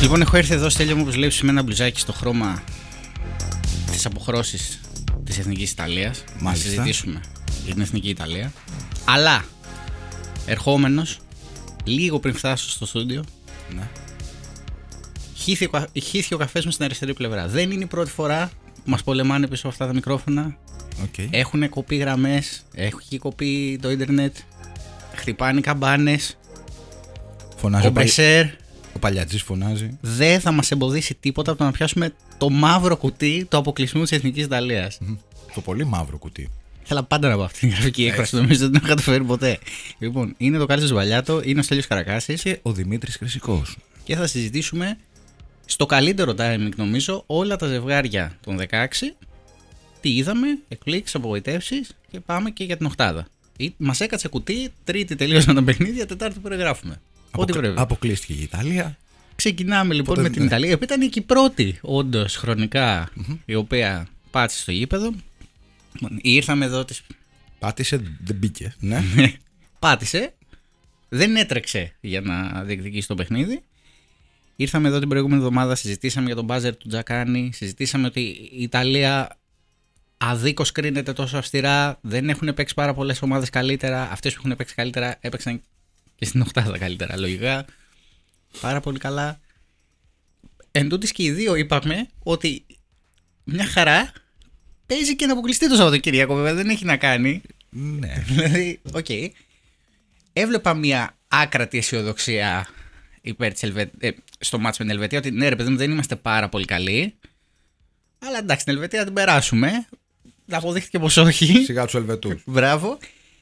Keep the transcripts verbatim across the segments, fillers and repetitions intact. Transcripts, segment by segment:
Λοιπόν, έχω έρθει εδώ, Στέλιο μου, όπως βλέπεις, με ένα μπλουζάκι στο χρώμα της αποχρώσης της Εθνικής Ιταλίας. Να συζητήσουμε για την Εθνική Ιταλία. Αλλά, ερχόμενος, λίγο πριν φτάσω στο στούντιο, ναι. χύθη, χύθη ο καφές μου στην αριστερή πλευρά. Δεν είναι η πρώτη φορά που μας πολεμάνε πίσω από αυτά τα μικρόφωνα. Okay. Έχουν κοπεί γραμμές, έχει κοπεί το ίντερνετ, χτυπάνε καμπάνες. Φωνάζει ο Μπεσέρ. Ο Παλιατζής φωνάζει. Δεν θα μας εμποδίσει τίποτα από το να πιάσουμε το μαύρο κουτί του αποκλεισμού της Εθνικής Ιταλίας. Mm-hmm. Το πολύ μαύρο κουτί. Θέλω πάντα να πω αυτή την γραφική έκφραση, νομίζω ότι δεν έχω καταφέρει ποτέ. Λοιπόν, είναι το Κάλτζος Βαλιάτο, είναι ο Στέλιος Καρακάσης και ο Δημήτρης Χρυσικός. Και θα συζητήσουμε στο καλύτερο timing, νομίζω, όλα τα ζευγάρια των δεκαέξι. Τι είδαμε, εκπλήξεις, απογοητεύσεις και πάμε και για την οκτάδα. Μας έκατσε κουτί, Τρίτη τελείωσαν τα παιχνίδια, Τετάρτη περιγράφουμε. Αποκλ... Αποκλείστηκε η Ιταλία. Ξεκινάμε λοιπόν Οπότε, με την ναι. Ιταλία, η οποία ήταν και η πρώτη, όντως, χρονικά, mm-hmm. η οποία πάτησε στο γήπεδο. Ήρθαμε εδώ. Τις... Πάτησε, δεν μπήκε. Ναι. Πάτησε. Δεν έτρεξε για να διεκδικήσει το παιχνίδι. Ήρθαμε εδώ την προηγούμενη εβδομάδα, συζητήσαμε για τον μπάζερ του Τζακάνι, συζητήσαμε ότι η Ιταλία αδίκως κρίνεται τόσο αυστηρά, δεν έχουν παίξει πάρα πολλές ομάδες καλύτερα. Αυτές που έχουν παίξει καλύτερα έπαιξαν και στην οκτάδα καλύτερα, λογικά. Πάρα πολύ καλά. Εν τούτης και οι δύο είπαμε ότι μια χαρά παίζει και να αποκλειστεί το Σαββατοκύριακο, βέβαια δεν έχει να κάνει. Ναι. Δηλαδή, οκ. Okay. Έβλεπα μια άκρατη αισιοδοξία υπέρ της Ελβε... ε, στο μάτς με την Ελβετία, ότι ναι, ρε παιδί μου, δεν είμαστε πάρα πολύ καλοί. Αλλά εντάξει, την Ελβετία την περάσουμε. Αποδείχθηκε πως όχι. Σιγά τους Ελβετούς. Μπράβο.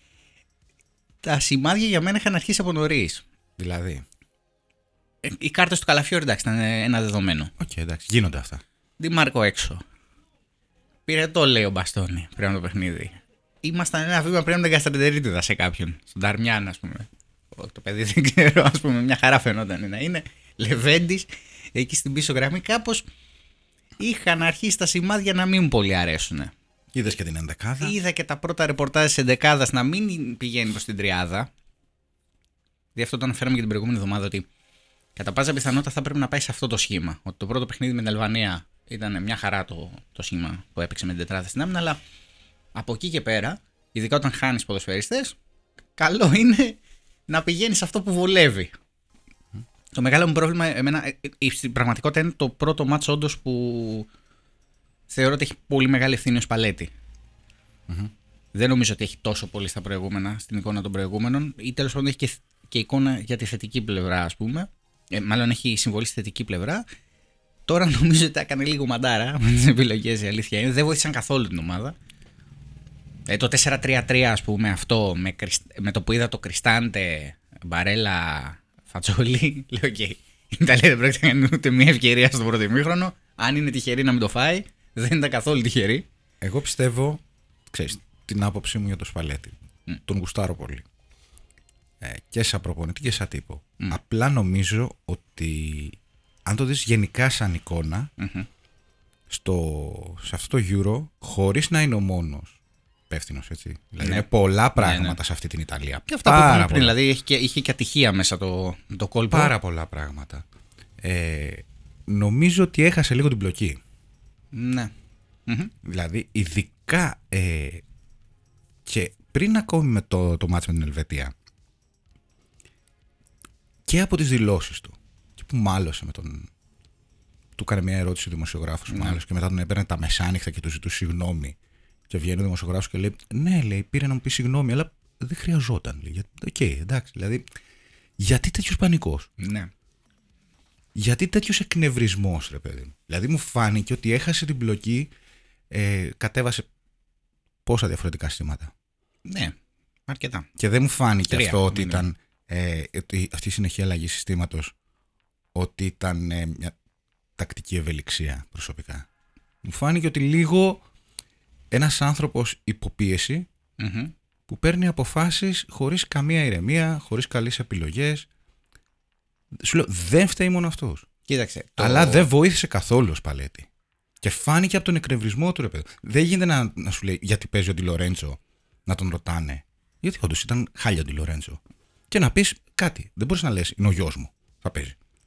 Τα σημάδια για μένα είχαν αρχίσει από νωρίς. Δηλαδή. Οι κάρτες του Καλαφιόρι, εντάξει, ήταν ένα δεδομένο. Οκ, okay, εντάξει, γίνονται αυτά. Ντι Μάρκο έξω. Πήρε το, λέει ο Μπαστόνι, πριν από το παιχνίδι. Ήμασταν ένα βήμα πριν από την Κασταντερίτιδα σε κάποιον. Στον Ταρμιάν, ας πούμε. Το παιδί δεν ξέρω, ας πούμε, μια χαρά φαινόταν να είναι. Λεβέντης, εκεί στην πίσω γραμμή, κάπως είχαν αρχίσει τα σημάδια να μην πολύ αρέσουν. Είδες και την ενδεκάδα. Είδα και τα πρώτα ρεπορτάζ της ενδεκάδας να μην πηγαίνει προς την τριάδα. Δι' αυτό το αναφέραμε και την προηγούμενη εβδομάδα, ότι κατά πάσα πιθανότητα θα πρέπει να πάει σε αυτό το σχήμα. Ότι το πρώτο παιχνίδι με την Αλβανία ήταν μια χαρά το, το σχήμα που έπαιξε με την τετράδα στην άμυνα, αλλά από εκεί και πέρα, ειδικά όταν χάνεις ποδοσφαιριστές, καλό είναι να πηγαίνεις σε αυτό που βολεύει. Mm. Το μεγάλο μου πρόβλημα, εμένα, στην πραγματικότητα, είναι το πρώτο μάτς όντως που θεωρώ ότι έχει πολύ μεγάλη ευθύνη ο Σπαλέτη. Mm-hmm. Δεν νομίζω ότι έχει τόσο πολύ στα προηγούμενα, στην εικόνα των προηγούμενων, ή τέλος πάντων έχει και, και εικόνα για τη θετική πλευρά, ας πούμε. Ε, μάλλον έχει συμβολή στη θετική πλευρά. Τώρα νομίζω ότι τα έκανε λίγο μαντάρα με τις επιλογές, η αλήθεια είναι. Δεν βοήθησαν καθόλου την ομάδα. Ε, το τέσσερα τρία τρία, ας πούμε, αυτό με, με το που είδα το Κριστάντε, Μπαρέλα, Φατσόλι, λέω: OK, η Ιταλία δεν πρόκειται να κάνει ούτε μία ευκαιρία στο πρώτο ημίχρονο. Αν είναι τυχερή να μην το φάει, δεν ήταν καθόλου τυχερή. Εγώ πιστεύω, ξέρεις, την άποψή μου για το Σπαλέτη. Mm. Τον γουστάρω πολύ. Ε, και σαν προπονητή και σαν τύπο. Mm. Απλά νομίζω ότι αν το δεις γενικά σαν εικόνα, mm-hmm. στο, σε αυτό το Euro, χωρίς να είναι ο μόνος υπεύθυνος, έτσι. Δηλαδή ναι. είναι πολλά πράγματα ναι, ναι. σε αυτή την Ιταλία. Και αυτά πάρα που πριν, δηλαδή είχε και, είχε και ατυχία μέσα το, το κόλπο. Πάρα πολλά πράγματα. Ε, νομίζω ότι έχασε λίγο την πλοκή. Ναι. Mm-hmm. Δηλαδή, ειδικά ε, και πριν ακόμη με το, το μάτς με την Ελβετία, και από τις δηλώσεις του, και που μάλωσε με τον... Του έκανε μια ερώτηση ο δημοσιογράφος, ναι. μάλωσε, και μετά τον έπαιρνε τα μεσάνυχτα και του ζητούσε συγγνώμη. Και βγαίνει ο δημοσιογράφος και λέει: ναι, λέει, πήρε να μου πει συγγνώμη, αλλά δεν χρειαζόταν. Οκ, okay, εντάξει, δηλαδή. Γιατί τέτοιος πανικός. Ναι. Γιατί τέτοιος εκνευρισμός, ρε παιδί. Δηλαδή μου φάνηκε ότι έχασε την πλοκή, ε, κατέβασε πόσα διαφορετικά συστήματα. Ναι, αρκετά. Και δεν μου φάνηκε Τρία, αυτό ότι ναι, ήταν ε, αυτή η συνεχή αλλαγή συστήματος, ότι ήταν ε, μια τακτική ευελιξία προσωπικά. Μου φάνηκε ότι λίγο ένας άνθρωπος υποπίεση mm-hmm. που παίρνει αποφάσεις χωρίς καμία ηρεμία, χωρίς καλές επιλογές. Σου λέω, δεν φταίει μόνο αυτός. Κοίταξε. Το... Αλλά δεν βοήθησε καθόλου ο Σπαλέτη. Και φάνηκε από τον εκνευρισμό του, ρε παιδί. Δεν γίνεται να, να σου λέει γιατί παίζει ο Ντι Λορέντσο, να τον ρωτάνε. Γιατί όντως ήταν χάλια ο Ντι Λορέντσο. Και να πεις κάτι. Δεν μπορείς να λες, είναι ο γιος μου. Θα παίζει.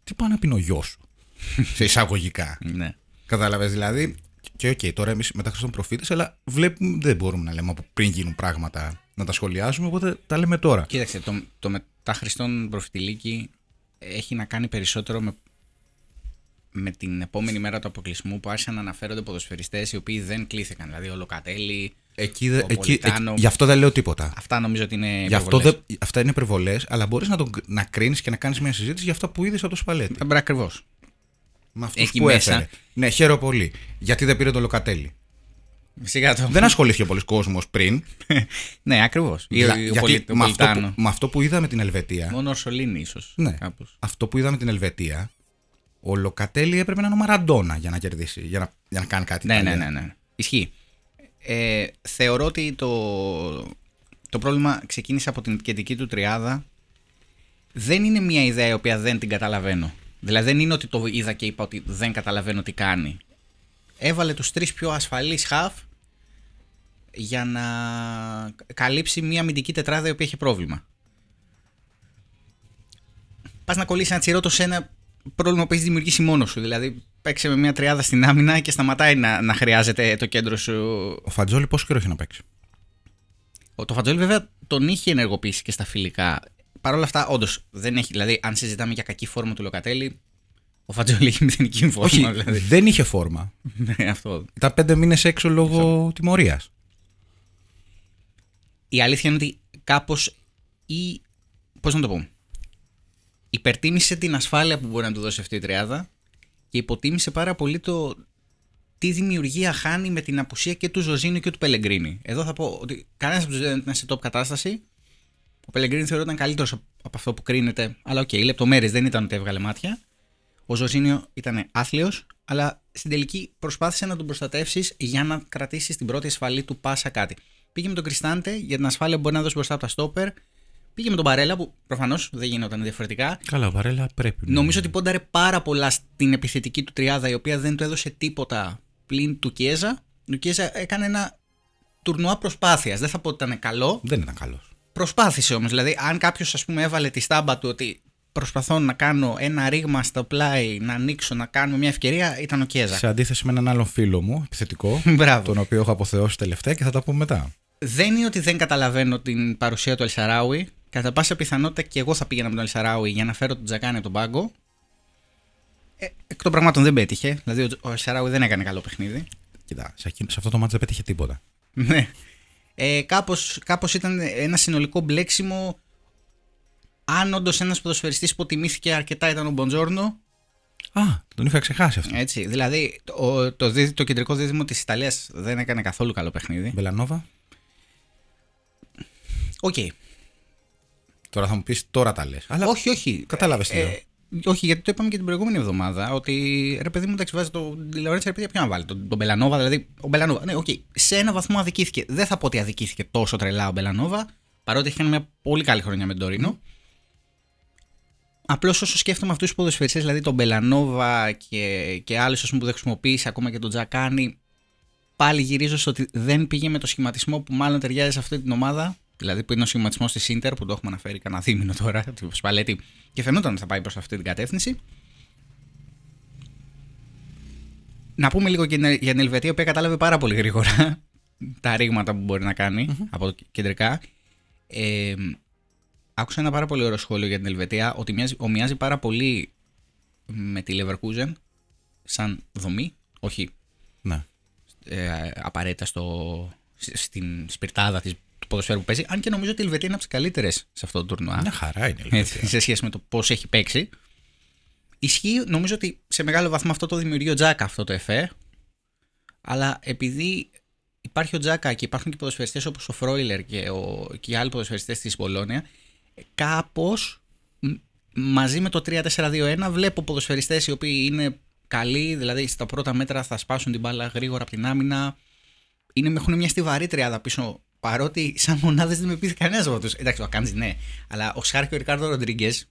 τι πάει να πει ο γιος σου. Σε εισαγωγικά. Ναι. Κατάλαβες δηλαδή. Και οκ, okay, τώρα εμείς μεταξύ των προφήτες, αλλά βλέπουμε, δεν μπορούμε να λέμε από πριν γίνουν πράγματα να τα σχολιάσουμε, οπότε τα λέμε τώρα. Κοίταξε, το, το μετά Χριστόν προφητηλίκη έχει να κάνει περισσότερο με, με την επόμενη μέρα του αποκλεισμού που άρχισαν να αναφέρονται ποδοσφαιριστές οι οποίοι δεν κλήθηκαν. Δηλαδή ο Λοκατέλη, εκεί, ο εκεί, εκεί, Πολιτάνο. γι' αυτό δεν λέω τίποτα. Αυτά νομίζω ότι είναι γι' αυτό υπερβολές. δε, αυτά είναι υπερβολές, αλλά μπορείς να, να κρίνεις και να κάνεις μια συζήτηση για αυτά που είδες από το Σπαλέτη. Ε, ακριβώς. Με αυτούς που μέσα. Έφερε. Ναι, χαίρομαι πολύ. Γιατί δεν πήρε το Λοκατέλη. Το... Δεν ασχολήθηκε πολλοί κόσμος πριν. Ναι, ακριβώς. Για, ο, γιατί ο με, αυτό που, με αυτό που είδαμε την Ελβετία. Μόνο ο Σολίνη, ίσως. Ναι, κάπως. αυτό που είδαμε την Ελβετία. Ο Λοκατέλη έπρεπε να είναι ο Μαραντόνα για να κερδίσει, για να, για να κάνει κάτι. Ναι, ναι, ναι, ναι. Ισχύει. Ε, θεωρώ ότι το, το πρόβλημα ξεκίνησε από την κεντρική του τριάδα. Δεν είναι μια ιδέα η οποία δεν την καταλαβαίνω. Δηλαδή δεν είναι ότι το είδα και είπα ότι δεν καταλαβαίνω τι κάνει. Έβαλε τους τρεις πιο ασφαλείς χαφ για να καλύψει μια αμυντική τετράδα η οποία είχε πρόβλημα. Πας να κολλήσει ένα τσιρότο σε ένα πρόβλημα που έχει δημιουργήσει μόνος σου. Δηλαδή παίξε με μια τριάδα στην άμυνα και σταματάει να, να χρειάζεται το κέντρο σου. Ο Φατζόλι πόσο καιρό έχει να παίξει? Ο, το Φατζόλι βέβαια τον είχε ενεργοποιήσει και στα φιλικά. Παρ' όλα αυτά, όντως δεν έχει. Δηλαδή, αν συζητάμε για κακή φόρμα του Λοκατέλη, ο Φατζόλι έχει μηδενική φόρμα. Όχι, δηλαδή. Δεν είχε φόρμα. Ναι, αυτό. Ήταν πέντε μήνες έξω λόγω τιμωρίας. Η αλήθεια είναι ότι κάπως ή. Πώς να το πω. Υπερτίμησε την ασφάλεια που μπορεί να του δώσει αυτή η τριάδα και υποτίμησε πάρα πολύ το τι δημιουργία χάνει με την απουσία και του Ζωζίνου και του Πελεγκρίνη. Εδώ θα πω ότι κανένας από τους δύο δεν ήταν σε top κατάσταση. Ο Πελεγκρίνη θεωρώ ήταν καλύτερος από αυτό που κρίνεται, αλλά οκ, okay, οι λεπτομέρειες δεν ήταν ότι έβγαλε μάτια. Ο Ζωζίνιο ήταν άθλιος, αλλά στην τελική προσπάθησε να τον προστατεύσεις για να κρατήσεις την πρώτη ασφαλή του πάσα κάτι. Πήγε με τον Κριστάντε για την ασφάλεια που μπορεί να δώσει μπροστά από τα στόπερ. Πήγε με τον Μπαρέλα που προφανώς δεν γινόταν διαφορετικά. Καλά, ο Μπαρέλα πρέπει. Νομίζω ότι πόνταρε πάρα πολλά στην επιθετική του τριάδα, η οποία δεν του έδωσε τίποτα πλην του Κιέζα. Ο Κιέζα έκανε ένα τουρνουά προσπάθειας. Δεν θα πω ότι ήταν καλό. Δεν ήταν καλός. Προσπάθησε όμως. Δηλαδή, αν κάποιος ας πούμε έβαλε τη στάμπα του ότι προσπαθώ να κάνω ένα ρήγμα στο πλάι, να ανοίξω, να κάνω μια ευκαιρία, ήταν ο Κιέζα. Σε αντίθεση με έναν άλλον φίλο μου, επιθετικό, τον οποίο έχω αποθεώσει τελευταία και θα τα πούμε μετά. Δεν είναι ότι δεν καταλαβαίνω την παρουσία του Ελσαράουι. Κατά πάσα πιθανότητα και εγώ θα πήγαινα με τον Ελσαράουι για να φέρω τον Τζακάνη από τον πάγκο. Ε, εκ των πραγμάτων δεν πέτυχε. Δηλαδή ο Ελσαράουι δεν έκανε καλό παιχνίδι. Κοίτα, σε αυτό το μάτς δεν πέτυχε τίποτα. Ναι. Ε, κάπως, κάπως ήταν ένα συνολικό μπλέξιμο. Αν όντως ένας ποδοσφαιριστής που τιμήθηκε αρκετά ήταν ο Μποντζόρνο. Α, τον είχα ξεχάσει αυτό. Έτσι, δηλαδή το, το, το, το κεντρικό δίδυμο της Ιταλίας δεν έκανε καθόλου καλό παιχνίδι. Μπελανόβα. Οκ. Okay. Τώρα θα μου πεις, τώρα τα λες. Αλλά όχι, όχι. Κατάλαβες τι λέω. Ε, όχι, γιατί το είπαμε και την προηγούμενη εβδομάδα. Ότι ρε παιδί μου, εντάξει, βάζει τον Λαουρέντσα, ρε παιδιά, ποιο να βάλει. Τον, τον Μπελανόβα, δηλαδή. Ο Μπελανόβα. Ναι, οκ. Okay. Σε ένα βαθμό αδικήθηκε. Δεν θα πω ότι αδικήθηκε τόσο τρελά ο Μπελανόβα, παρότι έχει κάνει μια πολύ καλή χρονιά με τον Τωρίνο. Mm. Απλώς όσο σκέφτομαι αυτούς τους ποδοσφαιριστές, δηλαδή τον Μπελανόβα και, και άλλους που δεν χρησιμοποίησε, ακόμα και τον Τζακάνι, πάλι γυρίζω στο ότι δεν πήγε με το σχηματισμό που μάλλον ταιριάζει σε αυτή την ομάδα. Δηλαδή που είναι ο σχηματισμός της Ίντερ, που το έχουμε αναφέρει κανένα δίμηνο τώρα, του Σπαλέτη, και φαινόταν ότι θα πάει προς αυτή την κατεύθυνση. Να πούμε λίγο και για την Ελβετία, η οποία κατάλαβε πάρα πολύ γρήγορα τα ρήγματα που μπορεί να κάνει mm-hmm. από κεντρικά. Ε, άκουσα ένα πάρα πολύ ωραίο σχόλιο για την Ελβετία, ότι μοιάζει, ομοιάζει πάρα πολύ με τη Leverkusen σαν δομή, όχι ναι. ε, απαραίτητα στο, στην σπιρτάδα της του ποδοσφαίρου που παίζει, αν και νομίζω ότι η Ελβετία είναι από τις καλύτερες σε αυτό το τουρνουά. Μια χαρά είναι η Ελβετία. Σε σχέση με το πώς έχει παίξει. Ισχύει, νομίζω ότι σε μεγάλο βαθμό αυτό το δημιουργεί ο Τζάκα αυτό το εφέ. Αλλά επειδή υπάρχει ο Τζάκα και υπάρχουν και ποδοσφαιριστές όπως ο Φρόιλερ και, ο, και οι άλλοι ποδοσφαιριστές της Μπολόνια, κάπως μαζί με το τρία τέσσερα δύο ένα βλέπω ποδοσφαιριστές οι οποίοι είναι καλοί, δηλαδή στα πρώτα μέτρα θα σπάσουν την μπάλα γρήγορα από την άμυνα. Είναι, έχουν μια στιβαρή τριάδα πίσω. Παρότι σαν μονάδες δεν με πείθει κανένας από τους. Εντάξει, ο Ακάντζη ναι. Αλλά ο Σχάρ και ο Ρικάρντο Ροντρίγκες.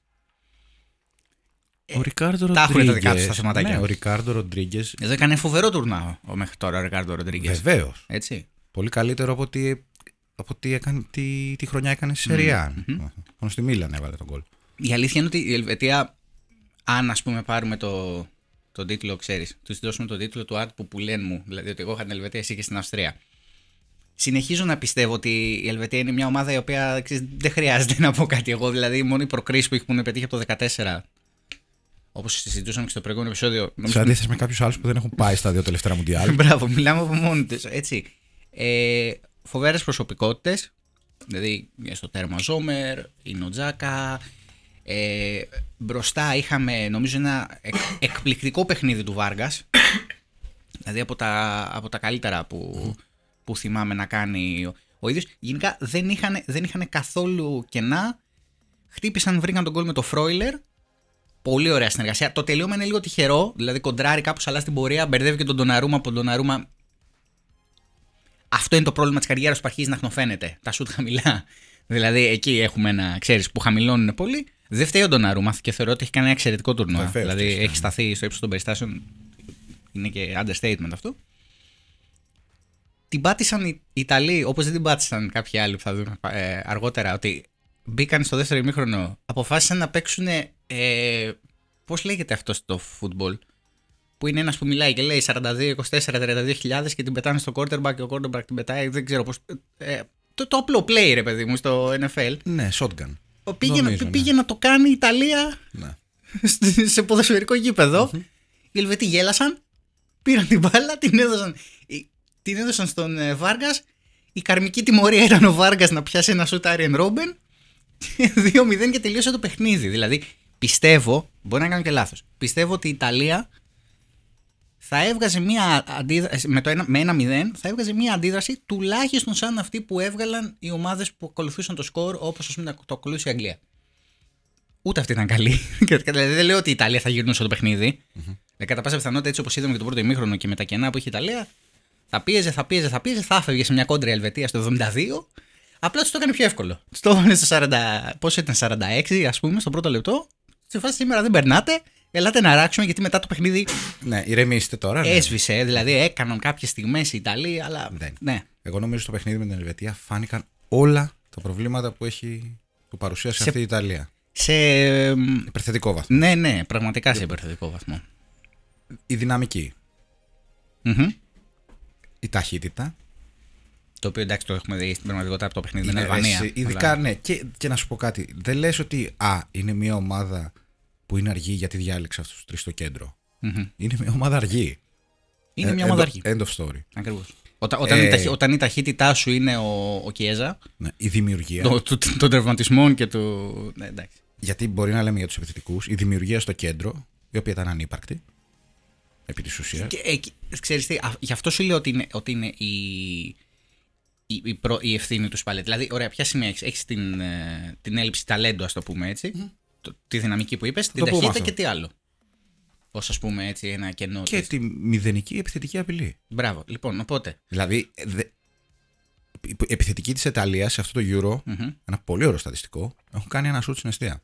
Ο Ρικάρντο Ροντρίγκες. Τα έχουν τα δικά τους τα θεματάκια. Ναι, ο Ρικάρντο Ροντρίγκες. Εδώ έκανε φοβερό τουρνάο μέχρι τώρα ο Ρικάρντο Ροντρίγκες. Βεβαίως. Έτσι. Πολύ καλύτερο από ό,τι, από ό,τι έκανε, τι, τι χρονιά έκανε στη Σεριά. Mm-hmm. Μόνο στη Μίλαν έβαλε τον γκολ. Η αλήθεια είναι ότι η Ελβετία αν ας πούμε πάρουμε το, τον τίτλο, ξέρεις, τους δώσουμε τον τίτλο του Art που που λένε μου, δηλαδή ότι εγώ είχα την Ελβετία, εσύ και στην Αυστρία. Συνεχίζω να πιστεύω ότι η Ελβετία είναι μια ομάδα η οποία, ξέρεις, δεν χρειάζεται να πω κάτι εγώ. Δηλαδή, μόνο η προκρίση που έχουν πετύχει από το δεκατέσσερα, όπως συζητούσαμε και στο προηγούμενο επεισόδιο. Σε αντίθεση με κάποιους άλλους που δεν έχουν πάει στα δύο τελευταία Μουντιάλ. Μπράβο, μιλάμε από μόνοι τους. Έτσι. Ε, φοβέρες προσωπικότητες. Δηλαδή, στο τέρμα Ζόμερ, η Νοτζάκα. Ε, μπροστά είχαμε, νομίζω, ένα εκ, εκπληκτικό παιχνίδι του Βάργας. Δηλαδή, από τα, από τα καλύτερα που. Mm. που θυμάμαι να κάνει ο, ο ίδιος. Γενικά δεν είχαν, δεν είχαν καθόλου κενά. Χτύπησαν, βρήκαν τον γκολ με το Φρόιλερ. Πολύ ωραία συνεργασία. Το τελείωμα είναι λίγο τυχερό. Δηλαδή κοντράρει κάπως αλλά στην πορεία. Μπερδεύει και τον Ντοναρούμα από τον Ντοναρούμα. Αυτό είναι το πρόβλημα της καριέρας που αρχίζει να χνοφαίνεται. Τα σουτ χαμηλά. Δηλαδή εκεί έχουμε ένα, ξέρεις, που χαμηλώνουν πολύ. Δεν φταίει ο Ντοναρούμα και θεωρώ ότι έχει κάνει ένα εξαιρετικό τουρνουά. Δηλαδή έχει ναι. σταθεί στο ύψος των περιστάσεων. Είναι και understatement αυτό. Την πάτησαν οι Ιταλοί, όπως δεν την πάτησαν κάποιοι άλλοι που θα δούμε ε, αργότερα, ότι μπήκαν στο δεύτερο ημίχρονο, αποφάσισαν να παίξουν. Ε, πώς λέγεται αυτό στο φούτμπολ, που είναι ένας που μιλάει και λέει σαράντα δύο είκοσι τέσσερα τριάντα δύο χιλιάδες και την πετάνε στο quarterback και ο quarterback την πετάει. Δεν ξέρω πώς. Ε, το, το απλό play, ρε παιδί μου, στο N F L. Ναι, shotgun. Πήγε, Νομίζω, πήγε ναι. να το κάνει η Ιταλία ναι. σε ποδοσφαιρικό γήπεδο. Mm-hmm. Οι Ελβετοί γέλασαν, πήραν την μπάλα, την έδωσαν. Την έδωσαν στον ε, Βάργας. Η καρμική τιμωρία ήταν ο Βάργας να πιάσει ένα σούτ Άριεν Ρόμπεν. δύο μηδέν και τελείωσε το παιχνίδι. Δηλαδή πιστεύω, μπορεί να κάνω και λάθος, πιστεύω ότι η Ιταλία θα έβγαζε μια αντίδραση, με, το ένα, με ένα μηδέν θα έβγαζε μια αντίδραση τουλάχιστον σαν αυτή που έβγαλαν οι ομάδες που ακολουθούσαν το σκορ, όπως ας πούμε το ακολούθησε η Αγγλία. Ούτε αυτή ήταν καλή. Δηλαδή δεν λέω ότι η Ιταλία θα γυρνούσε το παιχνίδι. Mm-hmm. Κατά πάσα πιθανότητα, έτσι όπως είδαμε και το πρώτο ημίχρονο και με τα κενά που είχε η Ιταλία. Θα πίεζε, θα πίεζε, θα πίεζε, θα έφευγε σε μια κόντρα η Ελβετία στο εβδομήντα δύο. Απλά του το έκανε πιο εύκολο. Στο έβαλε στο σαράντα, πόσο ήταν, σαράντα έξι, ας πούμε, στο πρώτο λεπτό. Σε φάση σήμερα δεν περνάτε, ελάτε να ράξουμε γιατί μετά το παιχνίδι. Ναι, ηρεμήστε τώρα. Ναι. Έσβησε, δηλαδή έκαναν κάποιες στιγμές οι Ιταλοί, αλλά. Δεν. Ναι. Εγώ νομίζω στο παιχνίδι με την Ελβετία φάνηκαν όλα τα προβλήματα που, έχει, που παρουσίασε σε... αυτή η Ιταλία. Σε. Υπερθετικό βαθμό. Ναι, ναι, πραγματικά σε υπερθετικό βαθμό. Η δυναμική. Mm-hmm. Η ταχύτητα. Το οποίο εντάξει το έχουμε δει στην πραγματικότητα από το παιχνίδι με την Αλβανία. Ειδικά, αλλά... ναι, και, και να σου πω κάτι. Δεν λες ότι α, είναι μια ομάδα που είναι αργή γιατί διάλεξε αυτούς τους τρεις στο κέντρο. Mm-hmm. Είναι μια ομάδα αργή. Είναι μια ομάδα αργή. End of story. Ακριβώς. Όταν, όταν, ε, η ταχύ, όταν η ταχύτητά σου είναι ο, ο Κιέζα. Ναι, η δημιουργία. Των τερματισμών και του. Ναι, εντάξει. Γιατί μπορεί να λέμε για τους επιθετικούς, η δημιουργία στο κέντρο, η οποία ήταν ανύπαρκτη. Επί της ουσίας. Και, ε, ξέρεις τι, γι' αυτό σου λέω ότι είναι, ότι είναι η, η, η, προ, η ευθύνη του Σπαλέτη. Δηλαδή, ωραία, ποια σημεία έχεις. Έχεις την, ε, την έλλειψη ταλέντου, ας το πούμε έτσι. Mm-hmm. Το, τη δυναμική που είπες, την ταχύτητα και τι άλλο. Ως ας πούμε έτσι ένα κενό. Και της... τη μηδενική επιθετική απειλή. Μπράβο, λοιπόν, οπότε. Δηλαδή, δε, η επιθετική της Ιταλίας σε αυτό το Euro, mm-hmm. ένα πολύ ωραίο στατιστικό, έχουν κάνει ένα σουτ στην εστία.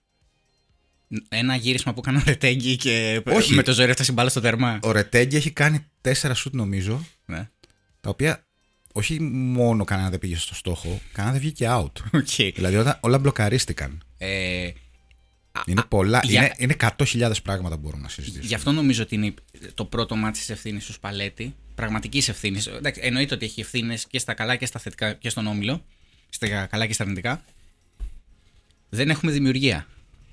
Ένα γύρισμα που έκανε ο Ρετέγκη και όχι. Με το ζόρι έφτασε μπάλα στο τερμά. Ο Ρετέγκη έχει κάνει τέσσερα σουτ νομίζω. Ναι. Τα οποία όχι μόνο κανένα δεν πήγε στο στόχο, κανένα δεν βγήκε out. Okay. Δηλαδή όταν όλα μπλοκαρίστηκαν. Ε, είναι, α, πολλά, για... είναι, είναι εκατό χιλιάδες πράγματα που μπορούμε να συζητήσουμε. Γι' αυτό νομίζω ότι είναι το πρώτο μάτι της ευθύνης του Σπαλέτη. Πραγματικής ευθύνης. Εννοείται ότι έχει ευθύνες και στα καλά και στα θετικά και στον όμιλο. Στα καλά και στα αρνητικά. Δεν έχουμε δημιουργία.